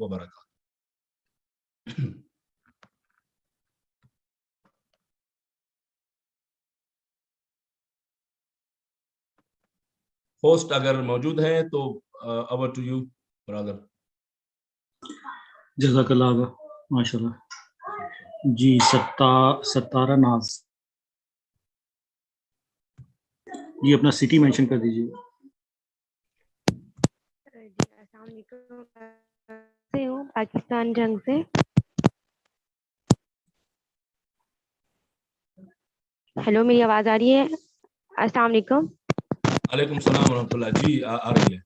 S2: वबरकातुहू। होस्ट अगर मौजूद हैं तो ओवर टू यू ब्रदर।
S1: जज़ाकल्लाह माशाल्लाह। جی ستا ستارہ ناز جی اپنا سٹی مینشن کر دیجیے.
S3: جی السلام علیکم، سے ہوں پاکستان جنگ سے. ہیلو میری آواز آ رہی ہے؟ السلام علیکم.
S2: وعلیکم السلام ورحمۃ اللہ. جی آ, آ رہی ہے.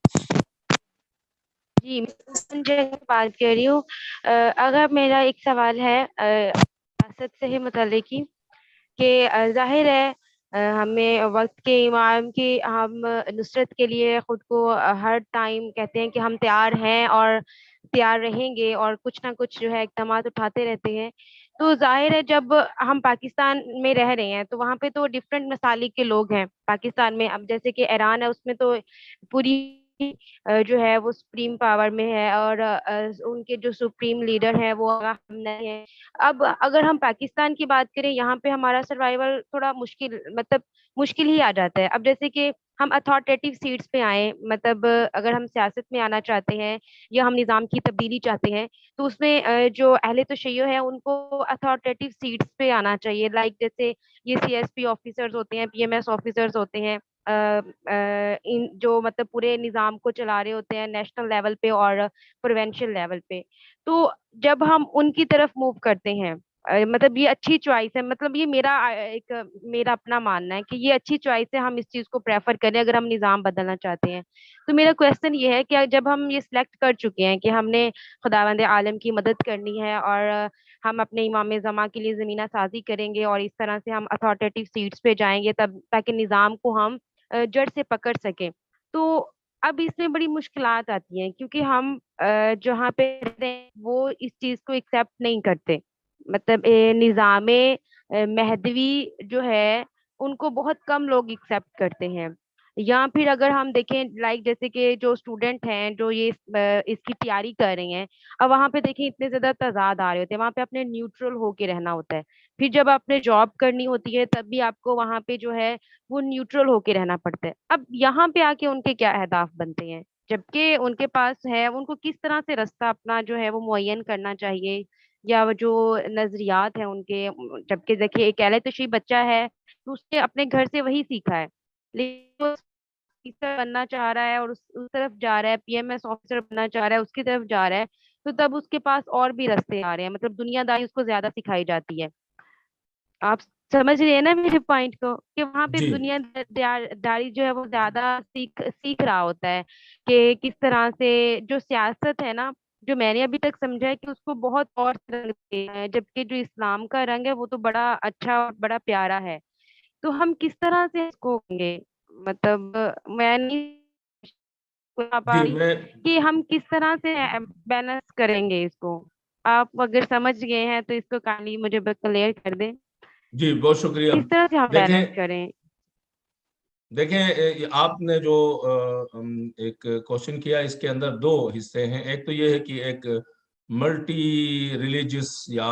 S3: جی میں جنگ سے بات کر رہی ہوں. اگر میرا ایک سوال ہے سیاست سے ہی متعلق ہی کہ ظاہر ہے ہمیں وقت کے امام کی ہم نصرت کے لیے خود کو ہر ٹائم کہتے ہیں کہ ہم تیار ہیں اور تیار رہیں گے اور کچھ نہ کچھ جو ہے اقدامات اٹھاتے رہتے ہیں. تو ظاہر ہے جب ہم پاکستان میں رہ رہے ہیں تو وہاں پہ تو ڈفرینٹ مسالک کے لوگ ہیں پاکستان میں. اب جیسے کہ ایران ہے اس میں تو پوری جو ہے وہ سپریم پاور میں ہے اور ان کے جو سپریم لیڈر ہیں وہ ہم نہیں ہیں. اب اگر ہم پاکستان کی بات کریں یہاں پہ ہمارا سروائیول تھوڑا مشکل مطلب مشکل ہی آ جاتا ہے. اب جیسے کہ ہم اتھارٹیٹیو سیٹس پہ آئیں مطلب اگر ہم سیاست میں آنا چاہتے ہیں یا ہم نظام کی تبدیلی چاہتے ہیں تو اس میں جو اہل تشیع ہے ان کو اتھارٹیٹیو سیٹس پہ آنا چاہیے. لائک جیسے یہ سی ایس پی آفیسرز ہوتے ہیں، پی ایم ایس آفیسرز ہوتے ہیں ان جو مطلب پورے نظام کو چلا رہے ہوتے ہیں نیشنل لیول پہ اور پروونشل لیول پہ. تو جب ہم ان کی طرف موو کرتے ہیں مطلب یہ اچھی چوائس ہے. مطلب یہ میرا ایک میرا اپنا ماننا ہے کہ یہ اچھی چوائس ہے، ہم اس چیز کو پریفر کریں اگر ہم نظام بدلنا چاہتے ہیں. تو میرا کویشچن یہ ہے کہ جب ہم یہ سلیکٹ کر چکے ہیں کہ ہم نے خداوند عالم کی مدد کرنی ہے اور ہم اپنے امام زماں کے لیے زمینہ سازی کریں گے اور اس طرح سے ہم اتھارٹیٹیو سیٹس پہ جائیں گے تب تاکہ نظام کو ہم جڑ سے پکڑ سکیں. تو اب اس میں بڑی مشکلات آتی ہیں کیونکہ ہم جہاں پہ رہتے ہیں وہ اس چیز کو ایکسیپٹ نہیں کرتے. مطلب نظام مہدوی جو ہے ان کو بہت کم لوگ ایکسیپٹ کرتے ہیں. یا پھر اگر ہم دیکھیں لائک جیسے کہ جو اسٹوڈینٹ ہیں جو یہ اس کی تیاری کر رہے ہیں اب وہاں پہ دیکھیں اتنے زیادہ تضاد آ رہے ہوتے ہیں، وہاں پہ اپنے نیوٹرل ہو کے رہنا ہوتا ہے. پھر جب آپ نے جاب کرنی ہوتی ہے تب بھی آپ کو وہاں پہ جو ہے وہ نیوٹرل ہو کے رہنا پڑتا ہے. اب یہاں پہ آ کے ان کے کیا اہداف بنتے ہیں جبکہ ان کے پاس ہے ان کو کس طرح سے رستہ اپنا جو ہے وہ معین کرنا چاہیے یا وہ جو نظریات ہیں ان کے. جبکہ دیکھیے ایک اہل تشیع بچہ ہے تو اس نے اپنے گھر سے وہی سیکھا ہے لیکن ٹیچر بننا چاہ رہا ہے اور اس اس طرف جا رہا ہے، پی ایم ایس آفیسر بننا چاہ رہا ہے اس کی طرف جا رہا ہے تو تب اس کے پاس اور بھی رستے آ رہے ہیں. مطلب دنیا داری اس کو زیادہ سکھائی جاتی ہے. آپ سمجھ رہے ہیں نا میرے پوائنٹ کو کہ وہاں پہ
S2: جی
S3: دنیا داری جو ہے وہ زیادہ سیکھ سیکھ رہا ہوتا ہے کہ کس طرح سے جو سیاست ہے نا جو میں نے ابھی تک سمجھا ہے کہ اس کو بہت اور رنگ ہے جبکہ جو اسلام کا رنگ ہے وہ تو بڑا اچھا اور بڑا پیارا ہے. تو ہم کس طرح سے اس کو ہوں گے مطلب میں نہیں
S2: جی میں
S3: کہ ہم کس طرح سے بیلنس کریں گے اس کو. آپ اگر سمجھ گئے ہیں تو اس کو کائنڈلی مجھے کلیئر کر دیں
S2: جی بہت شکریہ.
S3: کس طرح سے ہم
S2: دیکھیں
S3: بیلنس کریں.
S2: دیکھیں آپ نے جو ایک کوشچن کیا اس کے اندر دو حصے ہیں. ایک تو یہ ہے کہ ایک ملٹی ریلیجس یا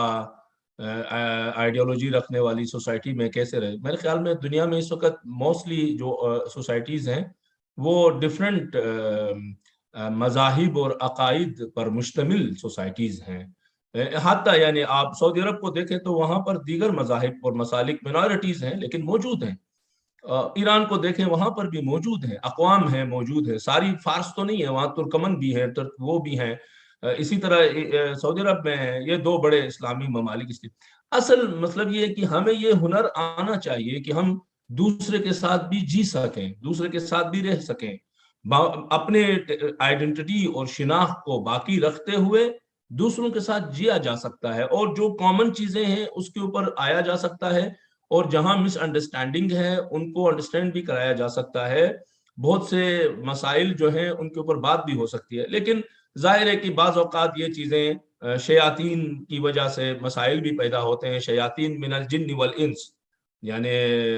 S2: آئیڈیالوجی رکھنے والی سوسائٹی میں کیسے رہے. میرے خیال میں دنیا میں اس وقت موسٹلی جو سوسائٹیز ہیں وہ ڈفرینٹ مذاہب اور عقائد پر مشتمل سوسائٹیز ہیں. حتیٰ یعنی آپ سعودی عرب کو دیکھیں تو وہاں پر دیگر مذاہب اور مسالک مینارٹیز ہیں لیکن موجود ہیں. ایران کو دیکھیں وہاں پر بھی موجود ہیں، اقوام ہیں موجود ہیں. ساری فارس تو نہیں ہے، وہاں ترکمن بھی ہیں، وہ بھی ہیں. اسی طرح سعودی عرب میں ہیں. یہ دو بڑے اسلامی ممالک. اس اصل مطلب یہ ہے کہ ہمیں یہ ہنر آنا چاہیے کہ ہم دوسرے کے ساتھ بھی جی سکیں، دوسرے کے ساتھ بھی رہ سکیں. اپنے آئیڈینٹی اور شناخت کو باقی رکھتے ہوئے دوسروں کے ساتھ جیا جا سکتا ہے اور جو کامن چیزیں ہیں اس کے اوپر آیا جا سکتا ہے اور جہاں مس انڈرسٹینڈنگ ہے ان کو انڈرسٹینڈ بھی کرایا جا سکتا ہے. بہت سے مسائل جو ہیں ان کے اوپر بات بھی ہو سکتی ہے. لیکن ظاہر ہے کہ بعض اوقات یہ چیزیں شیاطین کی وجہ سے مسائل بھی پیدا ہوتے ہیں. شیاطین من الجن والانس یعنی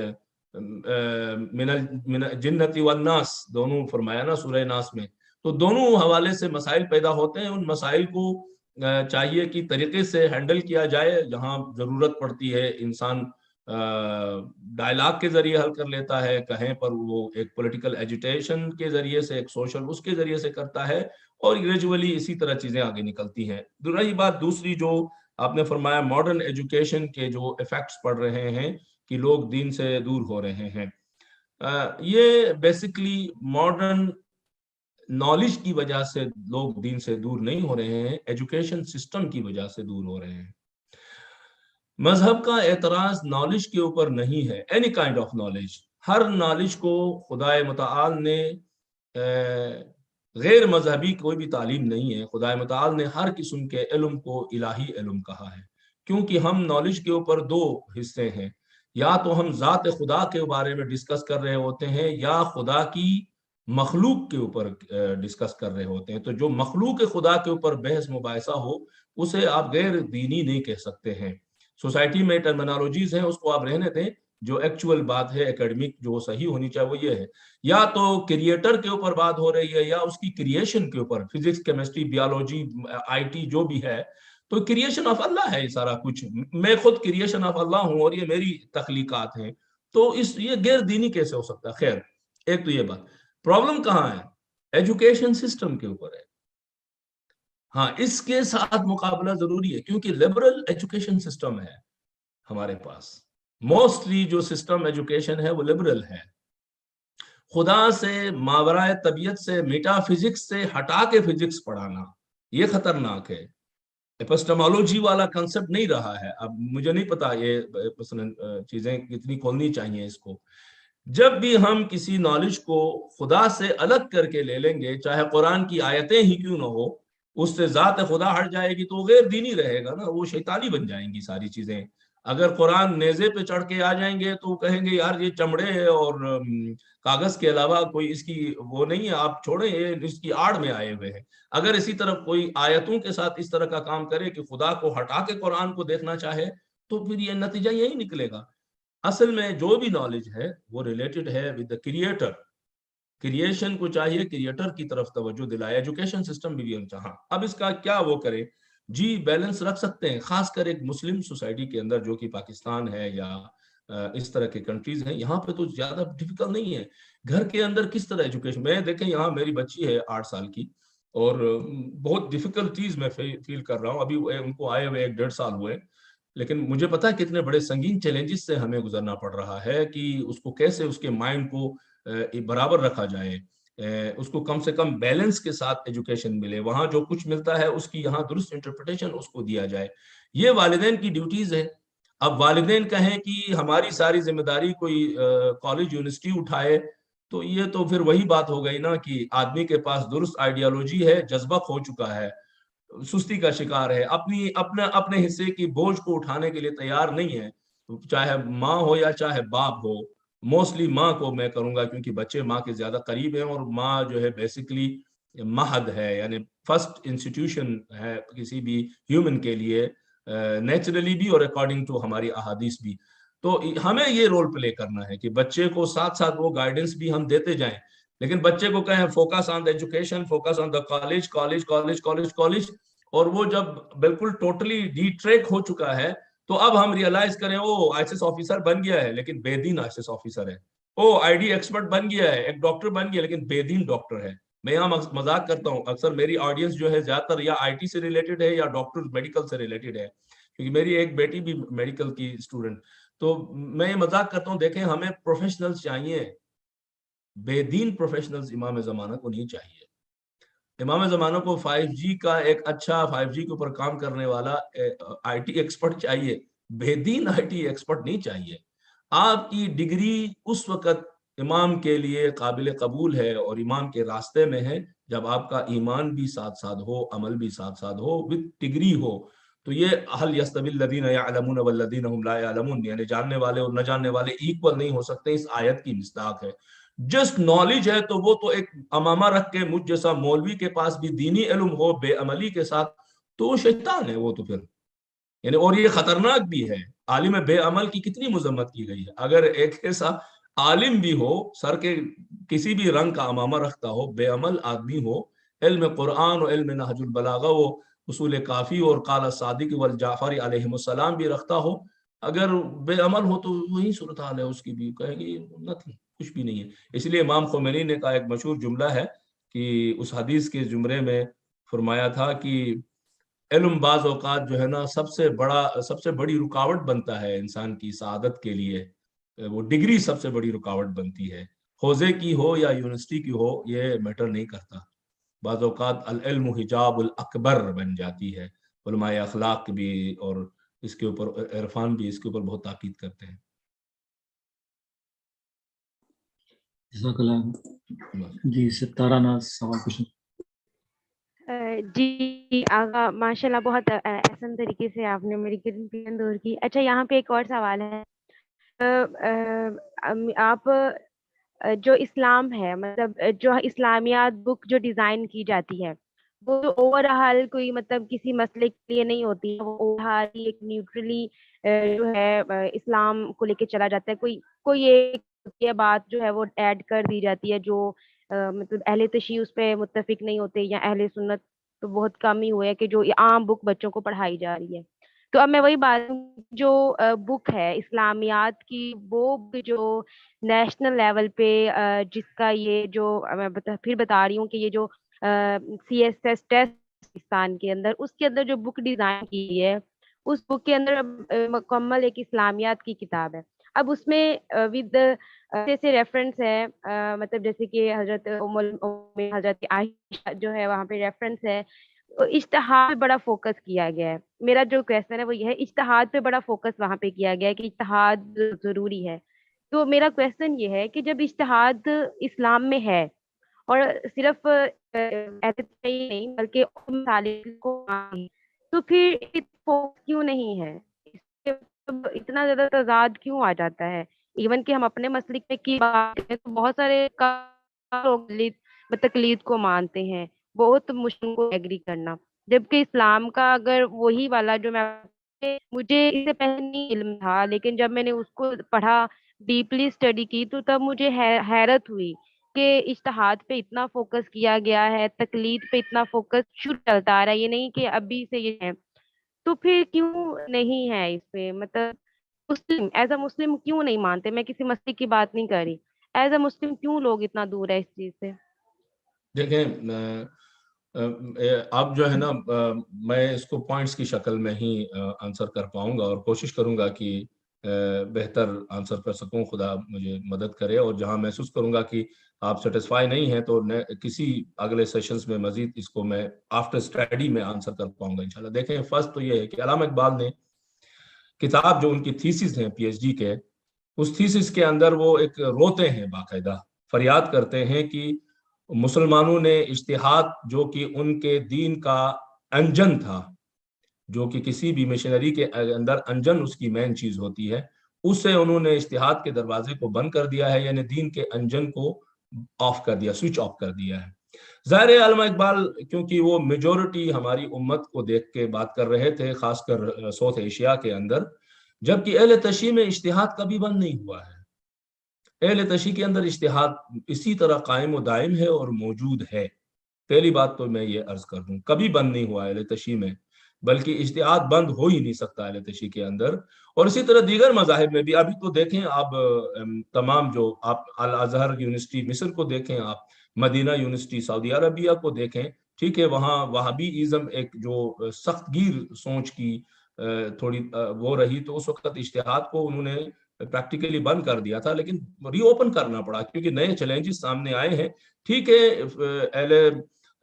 S2: من الجنت والناس دونوں فرمایا نا سورہ ناس میں. تو دونوں حوالے سے مسائل پیدا ہوتے ہیں. ان مسائل کو چاہیے کہ طریقے سے ہینڈل کیا جائے. جہاں ضرورت پڑتی ہے انسان ڈائلاگ کے ذریعے حل کر لیتا ہے، کہیں پر وہ ایک پولیٹیکل ایجیٹیشن کے ذریعے سے، ایک سوشل اس کے ذریعے سے کرتا ہے اور گریجولی اسی طرح چیزیں آگے نکلتی ہیں. رہی بات دوسری جو آپ نے فرمایا ماڈرن ایجوکیشن کے جو ایفیکٹس پڑ رہے ہیں کہ لوگ دین سے دور ہو رہے ہیں. یہ بیسیکلی ماڈرن نالج کی وجہ سے لوگ دین سے دور نہیں ہو رہے ہیں, ایجوکیشن سسٹم کی وجہ سے دور ہو رہے ہیں. مذہب کا اعتراض نالج کے اوپر نہیں ہے, اینی کائنڈ آف نالج. ہر نالج کو خدائے متعال نے, غیر مذہبی کوئی بھی تعلیم نہیں ہے, خدائے متعال نے ہر قسم کے علم کو الہی علم کہا ہے, کیونکہ ہم نالج کے اوپر دو حصے ہیں, یا تو ہم ذات خدا کے بارے میں ڈسکس کر رہے ہوتے ہیں یا خدا کی مخلوق کے اوپر ڈسکس کر رہے ہوتے ہیں. تو جو مخلوق خدا کے اوپر بحث مباحثہ ہو اسے آپ غیر دینی نہیں کہہ سکتے ہیں. سوسائٹی میں ٹرمینالوجیز ہیں, اس کو آپ رہنے دیں. جو ایکچول بات ہے ایکیڈمک جو صحیح ہونی چاہیے وہ یہ ہے, یا تو کریٹر کے اوپر بات ہو رہی ہے یا اس کی کریشن کے اوپر, physics, chemistry, biology, I T جو بھی ہے, تو کریشن آف اللہ ہے یہ سارا کچھ. میں خود کریشن آف اللہ ہوں اور یہ میری تخلیقات ہیں, تو اس یہ غیر دینی کیسے ہو سکتا ہے؟ خیر, ایک تو یہ بات. پرابلم کہاں ہے؟ ایجوکیشن سسٹم کے اوپر ہے. ہاں, اس کے ساتھ مقابلہ ضروری ہے کیونکہ لبرل ایجوکیشن سسٹم ہے ہمارے پاس. موسٹلی جو سسٹم ایجوکیشن ہے وہ لبرل ہے. خدا سے, ماورائے طبیعت سے, میٹا فزکس سے ہٹا کے فزکس پڑھانا یہ خطرناک ہے. ایپسٹمالوجی والا کنسپٹ نہیں رہا ہے. اب مجھے نہیں پتا یہ مثلا چیزیں کتنی کھولنی چاہیے اس کو. جب بھی ہم کسی نالج کو خدا سے الگ کر کے لے لیں گے, چاہے قرآن کی آیتیں ہی کیوں نہ ہو, اس سے ذات خدا ہٹ جائے گی تو وہ غیر دینی رہے گا نا, وہ شیطانی بن جائیں گی ساری چیزیں. اگر قرآن نیزے پہ چڑھ کے آ جائیں گے تو کہیں گے یار یہ چمڑے ہے اور کاغذ کے علاوہ کوئی اس کی وہ نہیں ہے, آپ چھوڑیں, یہ اس کی آڑ میں آئے ہوئے ہیں. اگر اسی طرح کوئی آیتوں کے ساتھ اس طرح کا کام کرے کہ خدا کو ہٹا کے قرآن کو دیکھنا چاہے تو پھر یہ نتیجہ یہی نکلے گا. اصل میں جو بھی نالج ہے وہ ریلیٹڈ ہے ود دا کریٹر. کریشن کو چاہیے کریٹر کی طرف توجہ دلائے. ایجوکیشن سسٹم بھی چاہاں. اب اس کا کیا وہ کرے؟ جی بیلنس رکھ سکتے ہیں, خاص کر ایک مسلم سوسائٹی کے اندر جو کہ پاکستان ہے یا اس طرح کے کنٹریز ہیں, یہاں پہ تو زیادہ ڈیفیکلٹ نہیں ہے. گھر کے اندر کس طرح ایجوکیشن, میں دیکھیں یہاں میری بچی ہے آٹھ سال کی اور بہت ڈیفیکلٹیز میں فیل کر رہا ہوں. ابھی ان کو آئے ہوئے ایک ڈیڑھ سال ہوئے, لیکن مجھے پتا ہے کتنے بڑے سنگین چیلنجز سے ہمیں گزرنا پڑ رہا ہے کہ اس کو کیسے اس کے مائنڈ کو برابر رکھا جائے, اس کو کم سے کم بیلنس کے ساتھ ایجوکیشن ملے. وہاں جو کچھ ملتا ہے اس کی یہاں درست انٹرپریٹیشن اس کو دیا جائے. یہ والدین کی ڈیوٹیز ہے. اب والدین کہیں کہ ہماری ساری ذمہ داری کوئی کالج یونیورسٹی اٹھائے, تو یہ تو پھر وہی بات ہو گئی نا کہ آدمی کے پاس درست آئیڈیالوجی ہے, جذبہ کھو چکا ہے, سستی کا شکار ہے, اپنی اپنے اپنے حصے کی بوجھ کو اٹھانے کے لیے تیار نہیں ہے, چاہے ماں ہو یا چاہے باپ ہو. موسٹلی ماں کو میں کروں گا کیونکہ بچے ماں کے زیادہ قریب ہیں, اور ماں جو ہے بیسیکلی مہد ہے, یعنی فرسٹ انسٹیٹیوشن ہے کسی بھی ہیومن کے لیے, نیچرلی بھی اور اکارڈنگ ٹو ہماری احادیث بھی. تو ہمیں یہ رول پلے کرنا ہے کہ بچے کو ساتھ ساتھ وہ گائیڈنس بھی ہم دیتے جائیں, لیکن بچے کو کہیں focus on the education, focus on the college, college college college college اور وہ جب بالکل ٹوٹلی ڈی ٹریک ہو چکا ہے تو اب ہم ریئلائز کریں او آئی ایس ایس آفیسر بن گیا ہے لیکن بے دین آئی ایس ایس آفیسر ہے, او آئی ڈی ایکسپرٹ بن گیا ہے, ایک ڈاکٹر بن گیا لیکن بے دین ڈاکٹر ہے. میں یہاں مذاق کرتا ہوں, اکثر میری آڈینس جو ہے زیادہ تر یا آئی ٹی سے ریلیٹڈ ہے یا ڈاکٹر میڈیکل سے ریلیٹڈ ہے, کیونکہ میری ایک بیٹی بھی میڈیکل کی اسٹوڈنٹ. تو میں یہ مذاق کرتا ہوں, دیکھیں ہمیں پروفیشنلز چاہیے, بے دین پروفیشنلز امام زمانہ کو نہیں چاہیے. امام زمانہ کو فائیو جی کا ایک اچھا فائیو جی کے اوپر کام کرنے والا آئی ٹی ایکسپرٹ چاہیے, بے دین آئی ٹی ایکسپرٹ نہیں چاہیے. آپ کی ڈگری اس وقت امام کے لیے قابل قبول ہے اور امام کے راستے میں ہے جب آپ کا ایمان بھی ساتھ ساتھ ہو, عمل بھی ساتھ ساتھ ہو, وتھ ڈگری ہو. تو یہ حل یستوی الذین یعلمون والذین هم لا یعلمون, یعنی جاننے والے اور نہ جاننے والے ایکول نہیں ہو سکتے, اس آیت کی مصداق ہے. جسٹ نالج ہے تو وہ تو ایک امامہ رکھ کے مجھ جیسا مولوی کے پاس بھی دینی علم ہو بے عملی کے ساتھ تو وہ شیطان ہے وہ تو پھر, یعنی اور یہ خطرناک بھی ہے. عالم بے عمل کی کتنی مذمت کی گئی ہے. اگر ایک ایسا عالم بھی ہو, سر کے کسی بھی رنگ کا امامہ رکھتا ہو, بے عمل آدمی ہو, علم قرآن و علم نہج البلاغہ و اصول کافی اور قال صادق والجعفری علیہ السلام بھی رکھتا ہو, اگر بے عمل ہو تو وہی صورتحال ہے اس کی بھی, کہیں گے نتھنگ, کچھ بھی نہیں ہے. اس لیے امام خمینی نے کہا, ایک مشہور جملہ ہے کہ اس حدیث کے زمرے میں فرمایا تھا کہ علم بعض اوقات جو ہے نا سب سے بڑا سب سے بڑی رکاوٹ بنتا ہے انسان کی سعادت کے لیے. وہ ڈگری سب سے بڑی رکاوٹ بنتی ہے, حوزے کی ہو یا یونیورسٹی کی ہو, یہ میٹر نہیں کرتا. بعض اوقات العلم حجاب الاکبر بن جاتی ہے. علماء اخلاق بھی اور اس کے اوپر عرفان بھی اس کے اوپر بہت تاکید کرتے ہیں.
S1: جزاک اللہ. جی ستارہ ناز سوال پوچھیں.
S3: جی آغا ماشاء اللہ بہت احسن طریقے سے آپ نے میری کنفیوژن دور کی. اچھا یہاں پہ ایک اور سوال ہے. آپ جو اسلام ہے مطلب جو اسلامیات بک جو ڈیزائن کی جاتی ہے وہ اوور آل کوئی مطلب کسی مسئلے کے لیے نہیں ہوتی ہے, وہ اوور آل ایک نیوٹرلی جو ہے اسلام کو لے کے چلا جاتا ہے. کوئی کوئی ایک بات جو ہے وہ ایڈ کر دی جاتی ہے جو مطلب اہل تشیع اس پہ متفق نہیں ہوتے, یا اہل سنت تو بہت کم ہی ہوئے ہیں کہ جو عام بک بچوں کو پڑھائی جا رہی ہے. تو اب میں وہی بات جو بک ہے اسلامیات کی, وہ جو نیشنل لیول پہ جس کا یہ جو میں پھر بتا رہی ہوں کہ یہ جو C S S test Pakistan کے اندر اس کے اندر جو بک ڈیزائن کی ہے اس بک کے اندر مکمل ایک اسلامیات کی کتاب ہے. اب اس میں ود جیسے ریفرنس ہے مطلب جیسے کہ حضرت ام المؤمنین حضرت عائشہ جو ہے وہاں پہ ریفرنس ہے. اجتہاد پہ بڑا فوکس کیا گیا ہے. میرا جو کویسچن ہے وہ یہ ہے, اجتہاد پہ بڑا فوکس وہاں پہ کیا گیا ہے کہ اجتہاد ضروری ہے. تو میرا کویسچن یہ ہے کہ جب اجتہاد اسلام میں ہے اور صرف نہیں بلکہ تو پھر فوکس کیوں نہیں ہے, اتنا زیادہ تضاد کیوں آ جاتا ہے؟ ایون کہ ہم اپنے مسلک میں کی بات کریں تو بہت سارے تقلید کو مانتے ہیں, بہت مشکل کو ایگری کرنا, جبکہ اسلام کا اگر وہی والا جو میں مجھے اس سے پہلے نہیں علم تھا, لیکن جب میں نے اس کو پڑھا ڈیپلی اسٹڈی کی تو تب مجھے حیرت ہوئی کہ اجتہاد پہ اتنا فوکس کیا گیا ہے, تقلید پہ اتنا فوکس شروع چلتا آ رہا ہے, یہ نہیں کہ ابھی سے یہ ہے. تو پھر کیوں نہیں ہے اس پہ مطلب مسلم ایز اے مسلم کیوں نہیں مانتے؟ میں کسی مسئلے کی بات نہیں کر رہی, ایز اے مسلم کیوں لوگ اتنا دور ہے اس چیز سے؟
S2: دیکھیں اب جو ہے نا میں اس کو پوائنٹس کی شکل میں ہی آنسر کر پاؤں گا اور کوشش کروں گا کہ بہتر آنسر کر سکوں, خدا مجھے مدد کرے. اور جہاں محسوس کروں گا کہ آپ سیٹسفائی نہیں ہیں تو کسی اگلے سیشنز میں مزید اس کو میں آفٹر اسٹڈی میں آنسر کر پاؤں گا انشاءاللہ. دیکھیں فرسٹ تو یہ ہے کہ علامہ اقبال نے کتاب جو ان کی تھیسز ہیں پی ایچ ڈی کے, اس تھیسز کے اندر وہ ایک روتے ہیں, باقاعدہ فریاد کرتے ہیں کہ مسلمانوں نے اجتہاد جو کہ ان کے دین کا انجن تھا, جو کہ کسی بھی مشنری کے اندر انجن اس کی مین چیز ہوتی ہے, اس سے انہوں نے اجتہاد کے دروازے کو بند کر دیا ہے, یعنی دین کے انجن کو آف کر دیا, سوئچ آف کر دیا ہے. ظاہر ہے علامہ اقبال کیونکہ وہ میجورٹی ہماری امت کو دیکھ کے بات کر رہے تھے, خاص کر ساؤتھ ایشیا کے اندر, جبکہ اہل تشیع میں اجتہاد کبھی بند نہیں ہوا ہے. اہل تشیع کے اندر اجتہاد اسی طرح قائم و دائم ہے اور موجود ہے. پہلی بات تو میں یہ عرض کر دوں, کبھی بند نہیں ہوا اہل تشیع میں, بلکہ اجتہاد بند ہو ہی نہیں سکتا اہل تشیع کے اندر. اور اسی طرح دیگر مذاہب میں بھی. ابھی تو دیکھیں آپ تمام جو آپ الازہر یونیورسٹی مصر کو دیکھیں, آپ مدینہ یونیورسٹی سعودی عربیہ کو دیکھیں, ٹھیک ہے, وہاں وہابی ازم ایک جو سخت گیر سوچ کی تھوڑی وہ رہی, تو اس وقت اجتہاد کو انہوں نے پریکٹیکلی بند کر دیا تھا, لیکن ری اوپن کرنا پڑا کیونکہ نئے چیلنجز سامنے آئے ہیں. ٹھیک ہے, اہل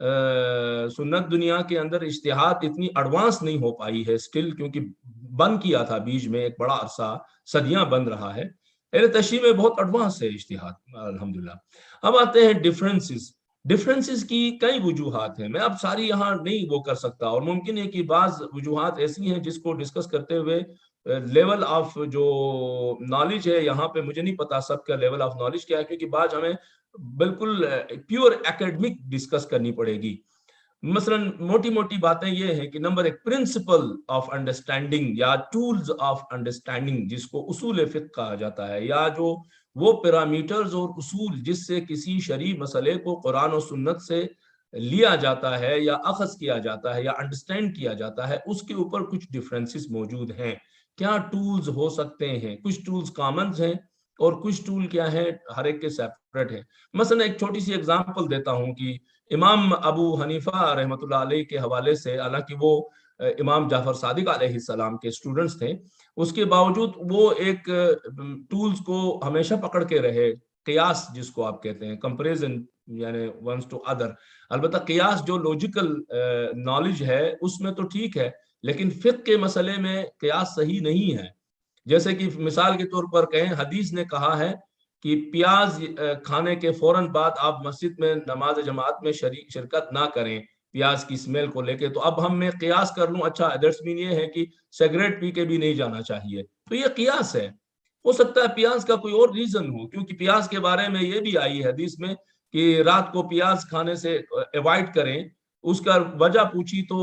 S2: سنت دنیا کے اندر اجتہاد اتنی ایڈوانس نہیں ہو پائی ہے سٹل, کیونکہ بند کیا تھا بیچ میں ایک بڑا عرصہ, صدیاں بند رہا ہے. اہل تشیع میں بہت ایڈوانس ہے اجتہاد الحمدللہ. اب آتے ہیں ڈفرینسز. ڈفرینسز کی کئی وجوہات ہیں, میں اب ساری یہاں نہیں وہ کر سکتا, اور ممکن ہے کہ بعض وجوہات ایسی ہیں جس کو ڈسکس کرتے ہوئے لیول آف جو نالج ہے یہاں پہ مجھے نہیں پتا سب کا لیول آف نالج کیا ہے, کیونکہ بعض ہمیں بالکل پیور ایکیڈمک ڈسکس کرنی پڑے گی. مثلا موٹی موٹی باتیں یہ ہیں کہ نمبر ایک پرنسپل آف انڈرسٹینڈنگ یا ٹولز آف انڈرسٹینڈنگ, جس کو اصول فقہ کہا جاتا ہے, یا جو وہ پیرامیٹرز اور اصول جس سے کسی شرعی مسئلے کو قرآن و سنت سے لیا جاتا ہے یا اخذ کیا جاتا ہے یا انڈرسٹینڈ کیا جاتا ہے, اس کے اوپر کچھ ڈفرینسز موجود ہیں. کیا ٹولز ہو سکتے ہیں؟ کچھ ٹولز کامنز ہیں اور کچھ ٹول کیا ہے ہر ایک کے سیپریٹ ہے. مثلا ایک چھوٹی سی اگزامپل دیتا ہوں کہ امام ابو حنیفہ رحمۃ اللہ علیہ کے حوالے سے, حالانکہ وہ امام جعفر صادق علیہ السلام کے اسٹوڈنٹس تھے، اس کے باوجود وہ ایک ٹولز کو ہمیشہ پکڑ کے رہے، قیاس جس کو آپ کہتے ہیں، کمپیریزن یعنی ونس ٹو ادر۔ البتہ قیاس جو لوجیکل نالج ہے اس میں تو ٹھیک ہے، لیکن فقہ کے مسئلے میں قیاس صحیح نہیں ہے۔ جیسے کہ مثال کے طور پر کہیں، حدیث نے کہا ہے کہ پیاز کھانے کے فوراً بعد آپ مسجد میں نماز جماعت میں شرکت نہ کریں پیاز کی اسمیل کو لے کے، تو اب ہم میں قیاس کر لوں، اچھا دیٹس مین یہ ہے کہ سگریٹ پی کے بھی نہیں جانا چاہیے، تو یہ قیاس ہے۔ ہو سکتا ہے پیاز کا کوئی اور ریزن ہو، کیونکہ پیاز کے بارے میں یہ بھی آئی ہے حدیث میں کہ رات کو پیاز کھانے سے ایوائڈ کریں۔ اس کا وجہ پوچھی تو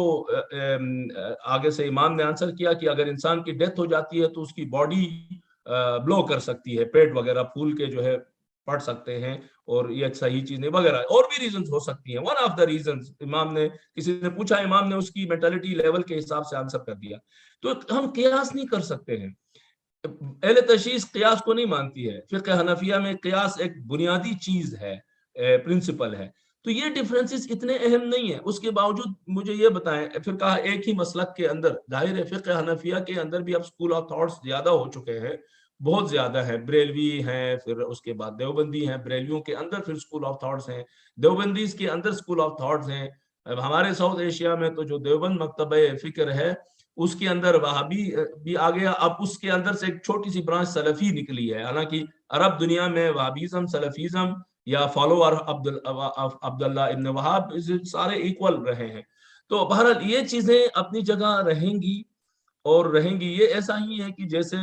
S2: آگے سے امام نے آنسر کیا کہ اگر انسان کی ڈیتھ ہو جاتی ہے تو اس کی باڈی بلو کر سکتی ہے، پیٹ وغیرہ پھول کے جو ہے پڑ سکتے ہیں، اور یہ ایک صحیح چیز نہیں وغیرہ، اور بھی ریزنز ہو سکتی ہیں۔ ون آف دا ریزنز امام نے، کسی نے پوچھا، امام نے اس کی مینٹلٹی لیول کے حساب سے آنسر کر دیا۔ تو ہم قیاس نہیں کر سکتے ہیں۔ اہل تشخیص قیاس کو نہیں مانتی ہے، فقہ حنفیہ میں قیاس ایک بنیادی چیز ہے، پرنسپل ہے، تو یہ ڈیفرنسز اتنے اہم نہیں ہیں۔ اس کے باوجود مجھے یہ بتائیں، فقہ ایک ہی مسلک کے اندر، ظاہر ہے فقہ حنفیہ کے اندر بھی اب سکول آف تھاٹس زیادہ ہو چکے ہیں، بہت زیادہ ہیں، بریلوی ہیں، پھر اس کے بعد دیوبندی ہیں، بریلویوں کے اندر پھر سکول آف تھاٹس ہیں، دیوبندیز کے اندر سکول آف تھاٹس ہیں۔ ہمارے ساؤتھ ایشیا میں تو جو دیوبند مکتبہ فکر ہے اس کے اندر وہابی بھی آ گیا، اب اس کے اندر سے ایک چھوٹی سی برانچ سلفی نکلی ہے، حالانکہ عرب دنیا میں وہابیزم، سلفیزم یا فالوور عبداللہ ابن وہاب سارے ایکول رہے ہیں۔ تو بہرحال یہ چیزیں اپنی جگہ رہیں گی اور رہیں گی۔ یہ ایسا ہی ہے کہ جیسے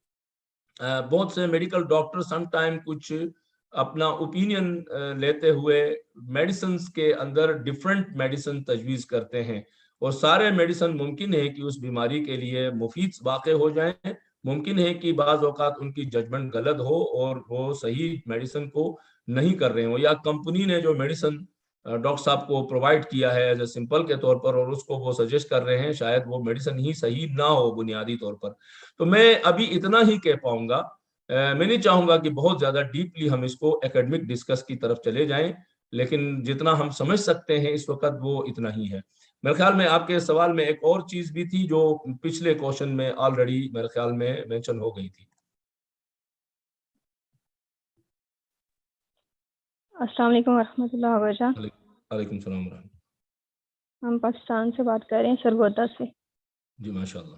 S2: بہت سے میڈیکل ڈاکٹر سم ٹائم کچھ اپنا اوپینین لیتے ہوئے میڈیسنز کے اندر ڈیفرنٹ میڈیسن تجویز کرتے ہیں، اور سارے میڈیسن ممکن ہے کہ اس بیماری کے لیے مفید واقع ہو جائیں، ممکن ہے کہ بعض اوقات ان کی ججمنٹ غلط ہو اور وہ صحیح میڈیسن کو نہیں کر رہے ہوں، یا کمپنی نے جو میڈیسن ڈاکٹر صاحب کو پرووائڈ کیا ہے ایز اے سمپل کے طور پر، اور اس کو وہ سجیسٹ کر رہے ہیں، شاید وہ میڈیسن ہی صحیح نہ ہو بنیادی طور پر۔ تو میں ابھی اتنا ہی کہہ پاؤں گا، میں نہیں چاہوں گا کہ بہت زیادہ ڈیپلی ہم اس کو ایکیڈمک ڈسکس کی طرف چلے جائیں، لیکن جتنا ہم سمجھ سکتے ہیں اس وقت وہ اتنا ہی ہے۔ میرے خیال میں آپ کے سوال میں ایک اور چیز بھی تھی جو پچھلے کوشچن میں آلریڈی میرے خیال میں مینشن ہو گئی تھی۔
S4: السلام علیکم ورحمۃ اللہ وبرکاتہ۔
S2: وعلیکم السلام ورحمۃ۔
S4: ہم پاکستان سے بات کر رہے ہیں، سرگودا سے۔
S2: جی ماشاء اللہ۔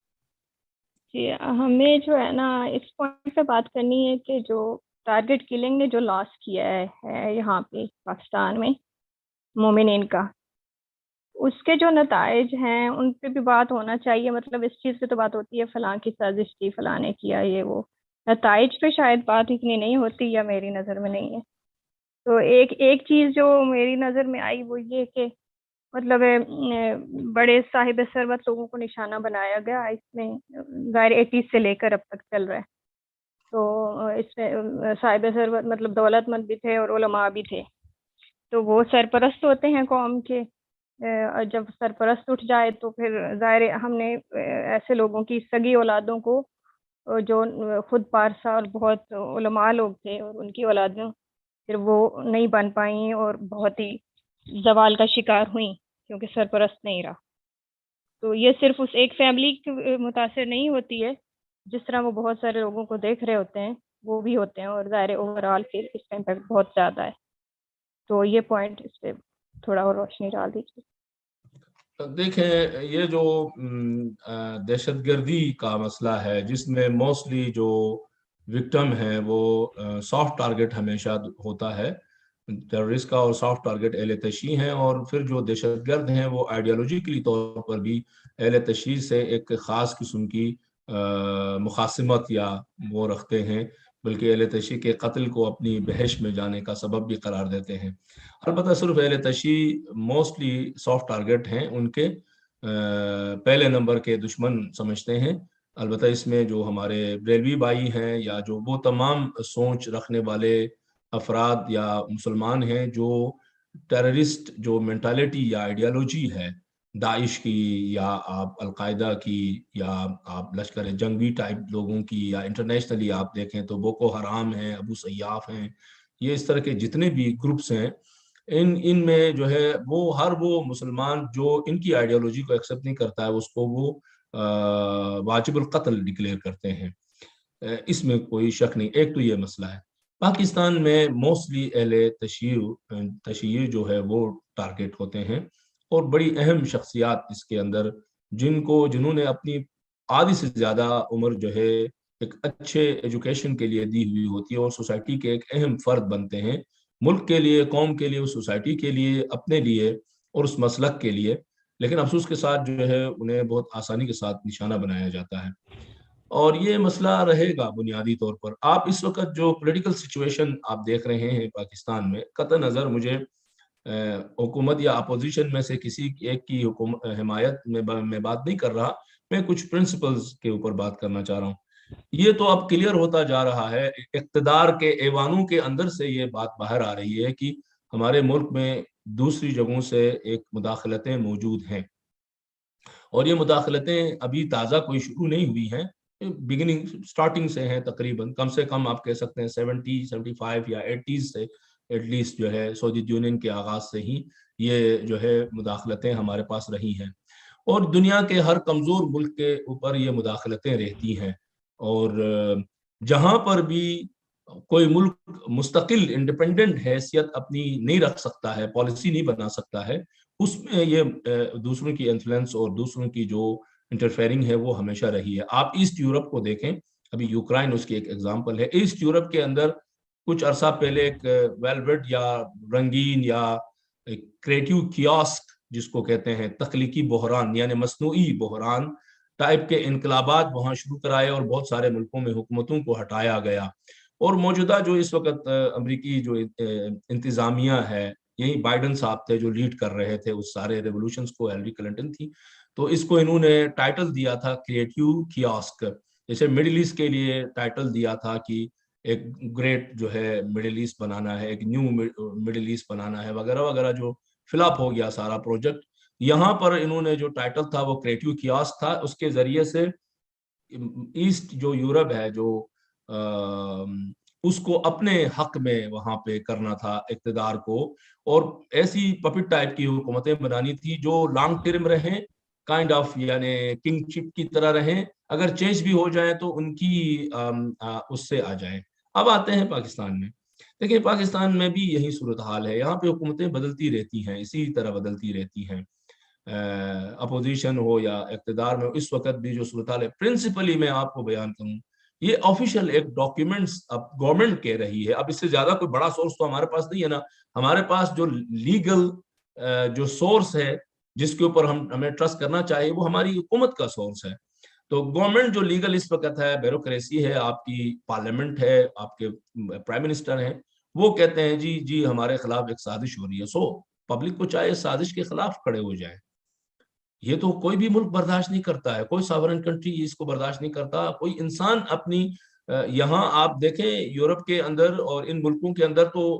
S4: جی ہمیں جو ہے نا اس پوائنٹ پہ بات کرنی ہے کہ جو ٹارگٹ کلنگ نے جو لاس کیا ہے یہاں پہ پاکستان میں مومنین کا، اس کے جو نتائج ہیں ان پہ بھی بات ہونا چاہیے۔ مطلب اس چیز پہ تو بات ہوتی ہے فلاں کی سازش کی، فلاں نے کیا یہ وہ، نتائج پہ شاید بات اتنی نہیں ہوتی، یا میری نظر میں نہیں ہے۔ تو ایک ایک چیز جو میری نظر میں آئی وہ یہ کہ مطلب بڑے صاحب ثروت لوگوں کو نشانہ بنایا گیا اس میں، ظاہر ایٹیز سے لے کر اب تک چل رہا ہے۔ تو اس میں صاحب ثروت مطلب دولت مند بھی تھے اور علماء بھی تھے، تو وہ سرپرست ہوتے ہیں قوم کے، اور جب سرپرست اٹھ جائے تو پھر ظاہر ہم نے ایسے لوگوں کی سگی اولادوں کو جو خود پارسا اور بہت علماء لوگ تھے اور ان کی اولادوں پھر وہ نہیں بن پائیں اور بہت ہی زوال کا شکار ہوئیں کیونکہ سرپرست نہیں رہا۔ تو یہ صرف اس ایک فیملی کی متاثر نہیں ہوتی ہے، جس طرح وہ بہت سارے لوگوں کو دیکھ رہے ہوتے ہیں وہ بھی ہوتے ہیں، اور ظاہر اوور آل پھر اس کا امپیکٹ بہت زیادہ ہے۔ تو یہ پوائنٹ اس پہ تھوڑا اور روشنی ڈال دیجیے۔
S2: دیکھیں، یہ جو دہشت گردی کا مسئلہ ہے جس میں موسٹلی جو وکٹم ہیں وہ سافٹ ٹارگٹ ہمیشہ ہوتا ہے، ٹیررسٹ کا، اور سافٹ ٹارگٹ اہل تشیع ہیں، اور پھر جو دہشت گرد ہیں وہ آئیڈیالوجیکلی طور پر بھی اہل تشیع سے ایک خاص قسم کی مخاصمت یا وہ رکھتے ہیں، بلکہ اہل تشیع کے قتل کو اپنی بحث میں جانے کا سبب بھی قرار دیتے ہیں۔ البتہ صرف اہل تشیع موسٹلی سافٹ ٹارگٹ ہیں، ان کے پہلے نمبر کے دشمن سمجھتے ہیں۔ البتہ اس میں جو ہمارے بریلوی بھائی ہیں یا جو وہ تمام سوچ رکھنے والے افراد یا مسلمان ہیں جو ٹیررسٹ جو مینٹالٹی یا آئیڈیالوجی ہے داعش کی، یا آپ القاعدہ کی، یا آپ لشکر جنگی ٹائپ لوگوں کی، یا انٹرنیشنلی آپ دیکھیں تو بوکو حرام ہیں، ابو سیاف ہیں، یہ اس طرح کے جتنے بھی گروپس ہیں، ان ان میں جو ہے وہ ہر وہ مسلمان جو ان کی آئیڈیالوجی کو ایکسیپٹ نہیں کرتا ہے اس کو وہ واجب القتل ڈکلیئر کرتے ہیں. اس میں کوئی شک نہیں. ایک تو یہ مسئلہ ہے. پاکستان میں موسٹلی اہل تشیع تشیع جو ہے وہ ٹارگیٹ ہوتے ہیں اور بڑی اہم شخصیات اس کے اندر جن کو جنہوں نے اپنی آدھی سے زیادہ عمر جو ہے ایک اچھے ایجوکیشن کے لیے دی ہوئی ہوتی ہے اور سوسائٹی کے ایک اہم فرد بنتے ہیں ملک کے لیے, قوم کے لیے, اس سوسائٹی کے لیے, اپنے لیے اور اس مسلک کے لیے. لیکن افسوس کے ساتھ جو ہے انہیں بہت آسانی کے ساتھ نشانہ بنایا جاتا ہے اور یہ مسئلہ رہے گا بنیادی طور پر. آپ اس وقت جو پولیٹیکل سچویشن آپ دیکھ رہے ہیں پاکستان میں, قطع نظر مجھے حکومت یا اپوزیشن میں سے کسی ایک کی حکومت حمایت میں میں بات نہیں کر رہا, میں کچھ پرنسپلز کے اوپر بات کرنا چاہ رہا ہوں. یہ تو اب کلیئر ہوتا جا رہا ہے, اقتدار کے ایوانوں کے اندر سے یہ بات باہر آ رہی ہے کہ ہمارے ملک میں دوسری جگہوں سے ایک مداخلتیں موجود ہیں اور یہ مداخلتیں ابھی تازہ کوئی شروع نہیں ہوئی ہیں, بگننگ سٹارٹنگ سے ہیں تقریباً. کم سے کم آپ کہہ سکتے ہیں سیونٹی سیونٹی فائیو یا ایٹیز سے ایٹ لیسٹ جو ہے سوویت یونین کے آغاز سے ہی یہ جو ہے مداخلتیں ہمارے پاس رہی ہیں اور دنیا کے ہر کمزور ملک کے اوپر یہ مداخلتیں رہتی ہیں. اور جہاں پر بھی کوئی ملک مستقل انڈیپینڈنٹ حیثیت اپنی نہیں رکھ سکتا ہے, پالیسی نہیں بنا سکتا ہے, اس میں یہ دوسروں کی انفلوئنس اور دوسروں کی جو انٹرفیئرنگ ہے وہ ہمیشہ رہی ہے. آپ ایسٹ یورپ کو دیکھیں, ابھی یوکرائن اس کی ایک ایگزامپل ہے. ایسٹ یورپ کے اندر کچھ عرصہ پہلے ایک ویلویٹ یا رنگین یا کریٹیو کیاسک جس کو کہتے ہیں تخلیقی بحران یعنی مصنوعی بحران ٹائپ کے انقلابات وہاں شروع کرائے اور بہت سارے ملکوں میں حکومتوں کو ہٹایا گیا. اور موجودہ جو اس وقت امریکی جو انتظامیہ ہے, یہی بائیڈن صاحب تھے جو لیڈ کر رہے تھے اس سارے ریولوشنز کو, ہیلری کلنٹن تھی, تو اس کو انہوں نے ٹائٹل دیا تھا کریٹیو کیاسک. جیسے مڈل ایسٹ کے لیے ٹائٹل دیا تھا کہ ایک گریٹ جو ہے مڈل ایسٹ بنانا ہے, ایک نیو مڈل ایسٹ بنانا ہے وغیرہ وغیرہ, جو فلاپ ہو گیا سارا پروجیکٹ. یہاں پر انہوں نے جو ٹائٹل تھا وہ کریٹیو کیاسک تھا. اس کے ذریعے سے ایسٹ جو یورپ ہے جو اس کو اپنے حق میں وہاں پہ کرنا تھا اقتدار کو, اور ایسی پپٹ ٹائپ کی حکومتیں بنانی تھی جو لانگ ٹرم رہیں, کائنڈ آف یعنی کنگ شپ کی طرح رہیں, اگر چینج بھی ہو جائیں تو ان کی اس سے آ جائیں. اب آتے ہیں پاکستان میں. دیکھیں پاکستان میں بھی یہی صورتحال ہے, یہاں پہ حکومتیں بدلتی رہتی ہیں, اسی طرح بدلتی رہتی ہیں, اپوزیشن ہو یا اقتدار میں. اس وقت بھی جو صورتحال ہے پرنسپلی میں آپ کو بیان کروں, یہ آفیشیل ایک ڈاکیومنٹس اب گورنمنٹ کہہ رہی ہے. اب اس سے زیادہ کوئی بڑا سورس تو ہمارے پاس نہیں ہے نا. ہمارے پاس جو لیگل جو سورس ہے جس کے اوپر ہم ہمیں ٹرسٹ کرنا چاہیے وہ ہماری حکومت کا سورس ہے. تو گورنمنٹ جو لیگل اس وقت ہے, بیوروکریسی ہے, آپ کی پارلیمنٹ ہے, آپ کے پرائم منسٹر ہیں, وہ کہتے ہیں جی جی ہمارے خلاف ایک سازش ہو رہی ہے. سو پبلک کو چاہے سازش کے خلاف کھڑے ہو جائیں. یہ تو کوئی بھی ملک برداشت نہیں کرتا ہے, کوئی ساورن کنٹری اس کو برداشت نہیں کرتا. کوئی انسان اپنی یہاں آپ دیکھیں یورپ کے اندر اور ان ملکوں کے اندر تو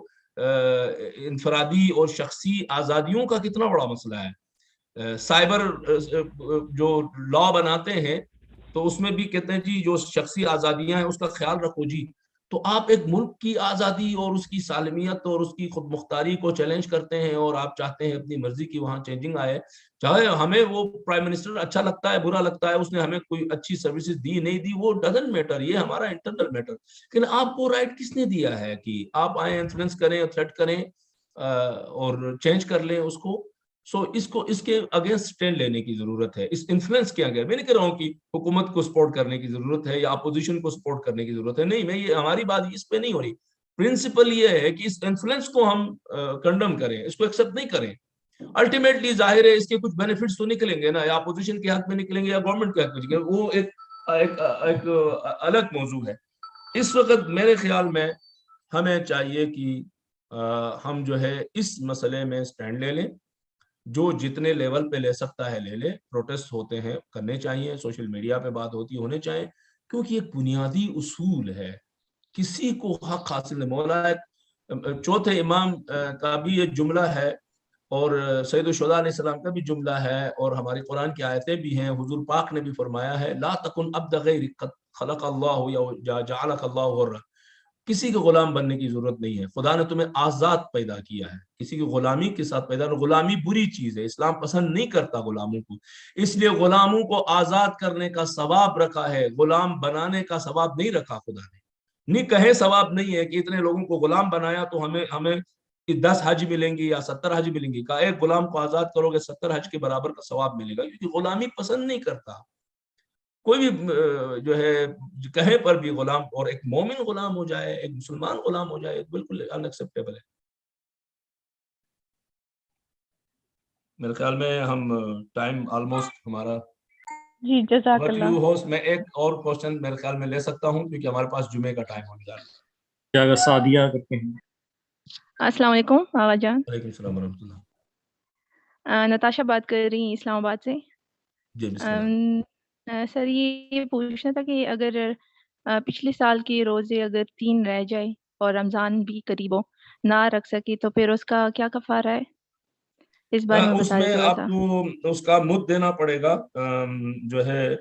S2: انفرادی اور شخصی آزادیوں کا کتنا بڑا مسئلہ ہے. سائبر جو لا بناتے ہیں تو اس میں بھی کہتے ہیں جی جو شخصی آزادیاں ہیں اس کا خیال رکھو جی. تو آپ ایک ملک کی آزادی اور اس کی سالمیت اور اس کی خود مختاری کو چیلنج کرتے ہیں اور آپ چاہتے ہیں اپنی مرضی کی وہاں چینجنگ آئے. چاہے ہمیں وہ پرائم منسٹر اچھا لگتا ہے, برا لگتا ہے, اس نے ہمیں کوئی اچھی سروسز دی نہیں دی, وہ ڈزنٹ میٹر, یہ ہمارا انٹرنل میٹر. لیکن آپ کو رائٹ کس نے دیا ہے کہ آپ آئیں انفلوئنس کریں, تھریٹ کریں اور چینج کر لیں اس کو. سو اس کو اس کے اگینسٹ اسٹینڈ لینے کی ضرورت ہے, اس انفلوئنس کے اگینسٹ. میں نہیں کہہ رہا ہوں کہ حکومت کو سپورٹ کرنے کی ضرورت ہے یا اپوزیشن کو سپورٹ کرنے کی ضرورت ہے, نہیں, میں یہ ہماری بات اس پہ نہیں ہو رہی. پرنسپل یہ ہے کہ اس انفلوئنس کو ہم کنڈم کریں, اس کو ایکسیپٹ نہیں کریں. الٹیمیٹلی ظاہر ہے اس کے کچھ بینیفٹس تو نکلیں گے نا, یا اپوزیشن کے حق میں نکلیں گے یا گورنمنٹ کے حق میں نکلیں گے, وہ ایک ایک, ایک الگ موضوع ہے. اس وقت میرے خیال میں ہمیں چاہیے کہ ہم جو ہے اس مسئلے میں سٹینڈ لے لیں, جو جتنے لیول پہ لے سکتا ہے لے لے. پروٹیسٹ ہوتے ہیں کرنے چاہیے, سوشل میڈیا پہ بات ہوتی ہونے چاہیے, کیونکہ ایک بنیادی اصول ہے, کسی کو حق حاصل نہیں. مولا چوتھے امام کا بھی یہ جملہ ہے اور سید الشہداء علیہ السلام کا بھی جملہ ہے اور ہماری قرآن کی آیتیں بھی ہیں. حضور پاک نے بھی فرمایا ہے لا تکن عبد غیر قد خلق اللہ یا جعلک اللہ حرا, کسی کے غلام بننے کی ضرورت نہیں ہے. خدا نے تمہیں آزاد پیدا کیا ہے, کسی کی غلامی کے ساتھ پیدا. غلامی بری چیز ہے, اسلام پسند نہیں کرتا غلاموں کو, اس لیے غلاموں کو آزاد کرنے کا ثواب رکھا ہے, غلام بنانے کا ثواب نہیں رکھا خدا نے. نہیں کہے ثواب نہیں ہے کہ اتنے لوگوں کو غلام بنایا تو ہمیں ہمیں دس حج ملیں گی یا ستر حج ملیں گی. کہا ایک غلام کو آزاد کرو گے ستر حج کے برابر کا ثواب ملے گا, کیونکہ غلامی پسند نہیں کرتا کوئی بھی جو ہے کہیں پر بھی غلام, اور ایک مومن غلام ہو جائے, ایک مسلمان غلام ہو جائے, بالکل ان ایکسیپٹیبل ہے. میرے خیال میں ہم ٹائم آلموسٹ ہمارا.
S4: جی جزاک
S2: But
S4: اللہ.
S2: you host, میں ایک اور کوشچن میرے خیال میں لے سکتا ہوں کیونکہ ہمارے پاس جمعے کا ٹائم ہونے جا رہا ہے.
S1: کیا اگر سعدیہ کرتے ہیں.
S5: السلام علیکم آغا جان.
S2: وعلیکم السلام ورحمۃ اللہ.
S5: آ, نتاشا بات کر رہی ہیں اسلام آباد سے.
S2: جی بسم اللہ.
S5: آم، آ, سر یہ پوچھنا تھا کہ اگر آ, پچھلے سال کے روزے اگر تین رہ جائے اور رمضان بھی قریب ہو نہ رکھ سکے تو پھر اس کا کیا کفارہ ہے, اس بارے میں
S2: اس
S5: بتا دیں
S2: میں
S5: تھوڑا
S2: آپ
S5: سا.
S2: کو اس کا مد دینا پڑے گا, جو ہے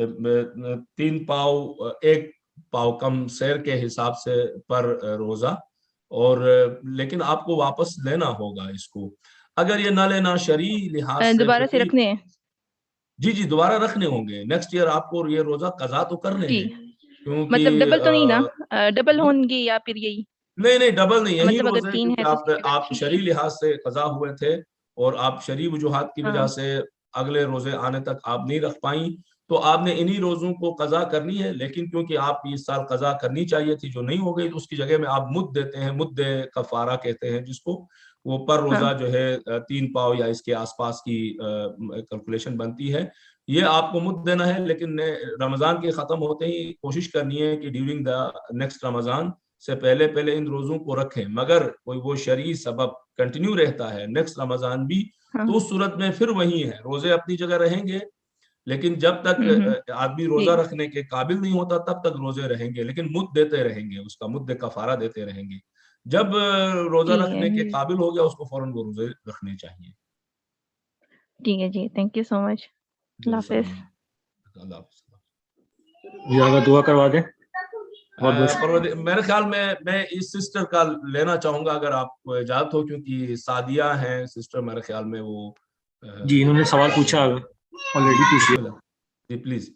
S2: تین پاؤ, ایک پاؤ کم سیر کے حساب سے پر روزہ, اور لیکن آپ کو واپس لینا ہوگا اس کو. اگر یہ نہ لینا شرعی لحاظ
S5: آ,
S2: سے
S5: دوبارہ سے
S2: پھر-
S5: رکھنے ہیں.
S2: جی جی دوبارہ رکھنے ہوں گے. نیکسٹ ایئر آپ کو یہ روزہ قضا تو کرنے
S5: جی
S2: ہیں, کیونکہ
S5: مطلب ڈبل تو نہیں نا,
S2: آ،
S5: ڈبل ہوں گی یا پھر یہی
S2: نہیں نہیں ڈبل نہیں, یہی
S5: مطلب اگر
S2: روزے
S5: تین ہے
S2: کیونکہ
S5: تو
S2: آپ
S5: اس کی جگہ
S2: آپ
S5: ٹھیک
S2: شرعی
S5: ہے.
S2: لحاظ سے قضا ہوئے تھے اور آپ شرعی وجوہات کی وجہ
S5: ہاں
S2: سے اگلے روزے آنے تک آپ نہیں رکھ پائیں, تو آپ نے انہی روزوں کو قضا کرنی ہے. لیکن کیونکہ آپ اس سال قضا کرنی چاہیے تھی جو نہیں ہو گئی, تو اس کی جگہ میں آپ مد دیتے ہیں, مد کفارہ کہتے ہیں جس کو, وہ پر
S5: ہاں
S2: روزہ جو ہے تین پاؤ یا اس کے آس پاس کی کیلکولیشن بنتی ہے, یہ آپ کو مد دینا ہے. لیکن رمضان کے ختم ہوتے ہی کوشش کرنی ہے کہ ڈیورنگ دا نیکسٹ رمضان سے پہلے پہلے ان روزوں کو رکھیں. مگر کوئی وہ شرعی سبب کنٹینیو رہتا ہے نیکسٹ رمضان بھی,
S5: ہاں
S2: تو اس صورت میں پھر وہی ہے, روزے اپنی جگہ رہیں گے, لیکن جب تک
S5: ہوں ہوں
S2: آدمی
S5: جی
S2: روزہ رکھنے کے قابل نہیں ہوتا تب تک روزے رہیں گے, لیکن مد دیتے رہیں گے, اس کا مد کفارہ دیتے رہیں گے. جب روزہ
S5: ٹھیک
S2: رکھنے کے
S5: ہے
S2: قابل ہو گیا اس کو فوراً وہ روزے رکھنے چاہیے.
S5: ٹھیک ہے جی, تھینک یو سو مچ. اللہ حافظ.
S2: اللہ حافظ.
S1: جی اگر دعا کروا دیں. بہت بہت شکریہ.
S2: پروردگار میرے خیال میں میں اس سسٹر کا لینا چاہوں گا اگر آپ کو اجازت ہو, کیونکہ سعدیہ ہیں سسٹر, میرے خیال میں وہ
S1: جی انہوں نے سوال پوچھا آلریڈی,
S2: بسم
S1: پوچھیے.
S2: اللہ. جی پلیز.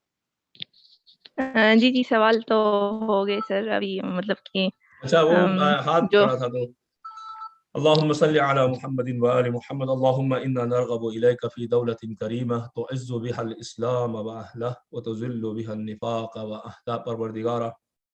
S5: آ, جی جی سوال تو ہو گئے سر ابھی, مطلب کہ
S2: اچھا وہ
S5: ام،
S2: ہاتھ
S5: جو
S2: کھڑا تھا تو. اللهم صل على محمد وآل محمد. اللهم إنا نرغب إليك في دولة كريمة تعز بها الإسلام وأهله وتذل بها النفاق وأهله. پروردگارا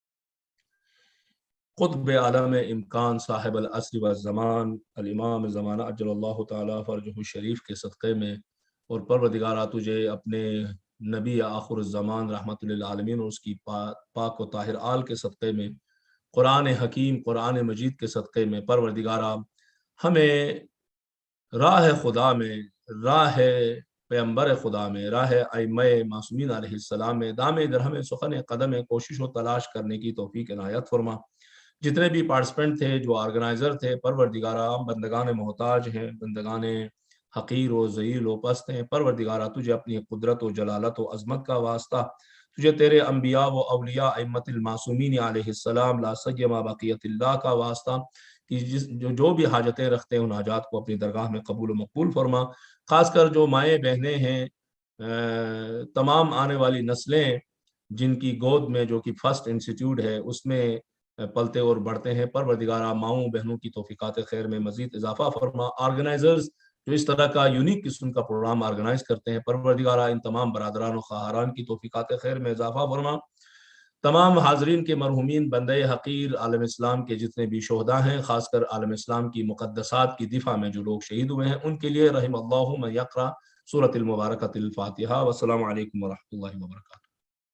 S2: قطب عالم امکان صاحب العصر والزمان الامام زمانہ اجل اللہ تعالی فرجہ الشریف کے صدقے میں, اور پروردگارا تجھے اپنے نبی آخر الزمان رحمت للعالمین اور اس کی پاک و طاہر آل کے صدقے میں, قرآن حکیم قرآن مجید کے صدقے میں, پروردگارا ہمیں راہ خدا میں, راہ پیغمبر خدا میں, راہ ائمہ معصومین علیہ السلام میں دام درہم سخن قدم کوشش و تلاش کرنے کی توفیق عنایت فرما. جتنے بھی پارٹیسپینٹ تھے, جو آرگنائزر تھے, پروردگارا بندگان محتاج ہیں, بندگان حقیر و ذلیل و پست ہیں. پروردگارا تجھے اپنی قدرت و جلالت و عظمت کا واسطہ, تجھے تیرے انبیاء و اولیاء ائمۃ المعصومین علیہ السلام لا سیما بقیت اللہ کا واسطہ, کہ جس جو, جو بھی حاجتیں رکھتے ہیں ان حاجات کو اپنی درگاہ میں قبول و مقبول فرما. خاص کر جو مائیں بہنیں ہیں, تمام آنے والی نسلیں جن کی گود میں جو کہ فرسٹ انسٹیٹیوٹ ہے اس میں پلتے اور بڑھتے ہیں, پروردگارا ماؤں بہنوں کی توفیقات خیر میں مزید اضافہ فرما. آرگنائزرز جو اس طرح کا یونیک قسم کا پروگرام آرگنائز کرتے ہیں, پروردگارا ان تمام برادران و خواہران کی توفیقات خیر میں اضافہ فرما. تمام حاضرین کے مرحومین بندے حقیر عالم اسلام کے جتنے بھی شہداء ہیں, خاص کر عالم اسلام کی مقدسات کی دفاع میں جو لوگ شہید ہوئے ہیں, ان کے لیے رحم اللہ من یقرأ سورۃ المبارکۃ الفاتحہ. والسلام علیکم ورحمۃ اللہ وبرکاتہ.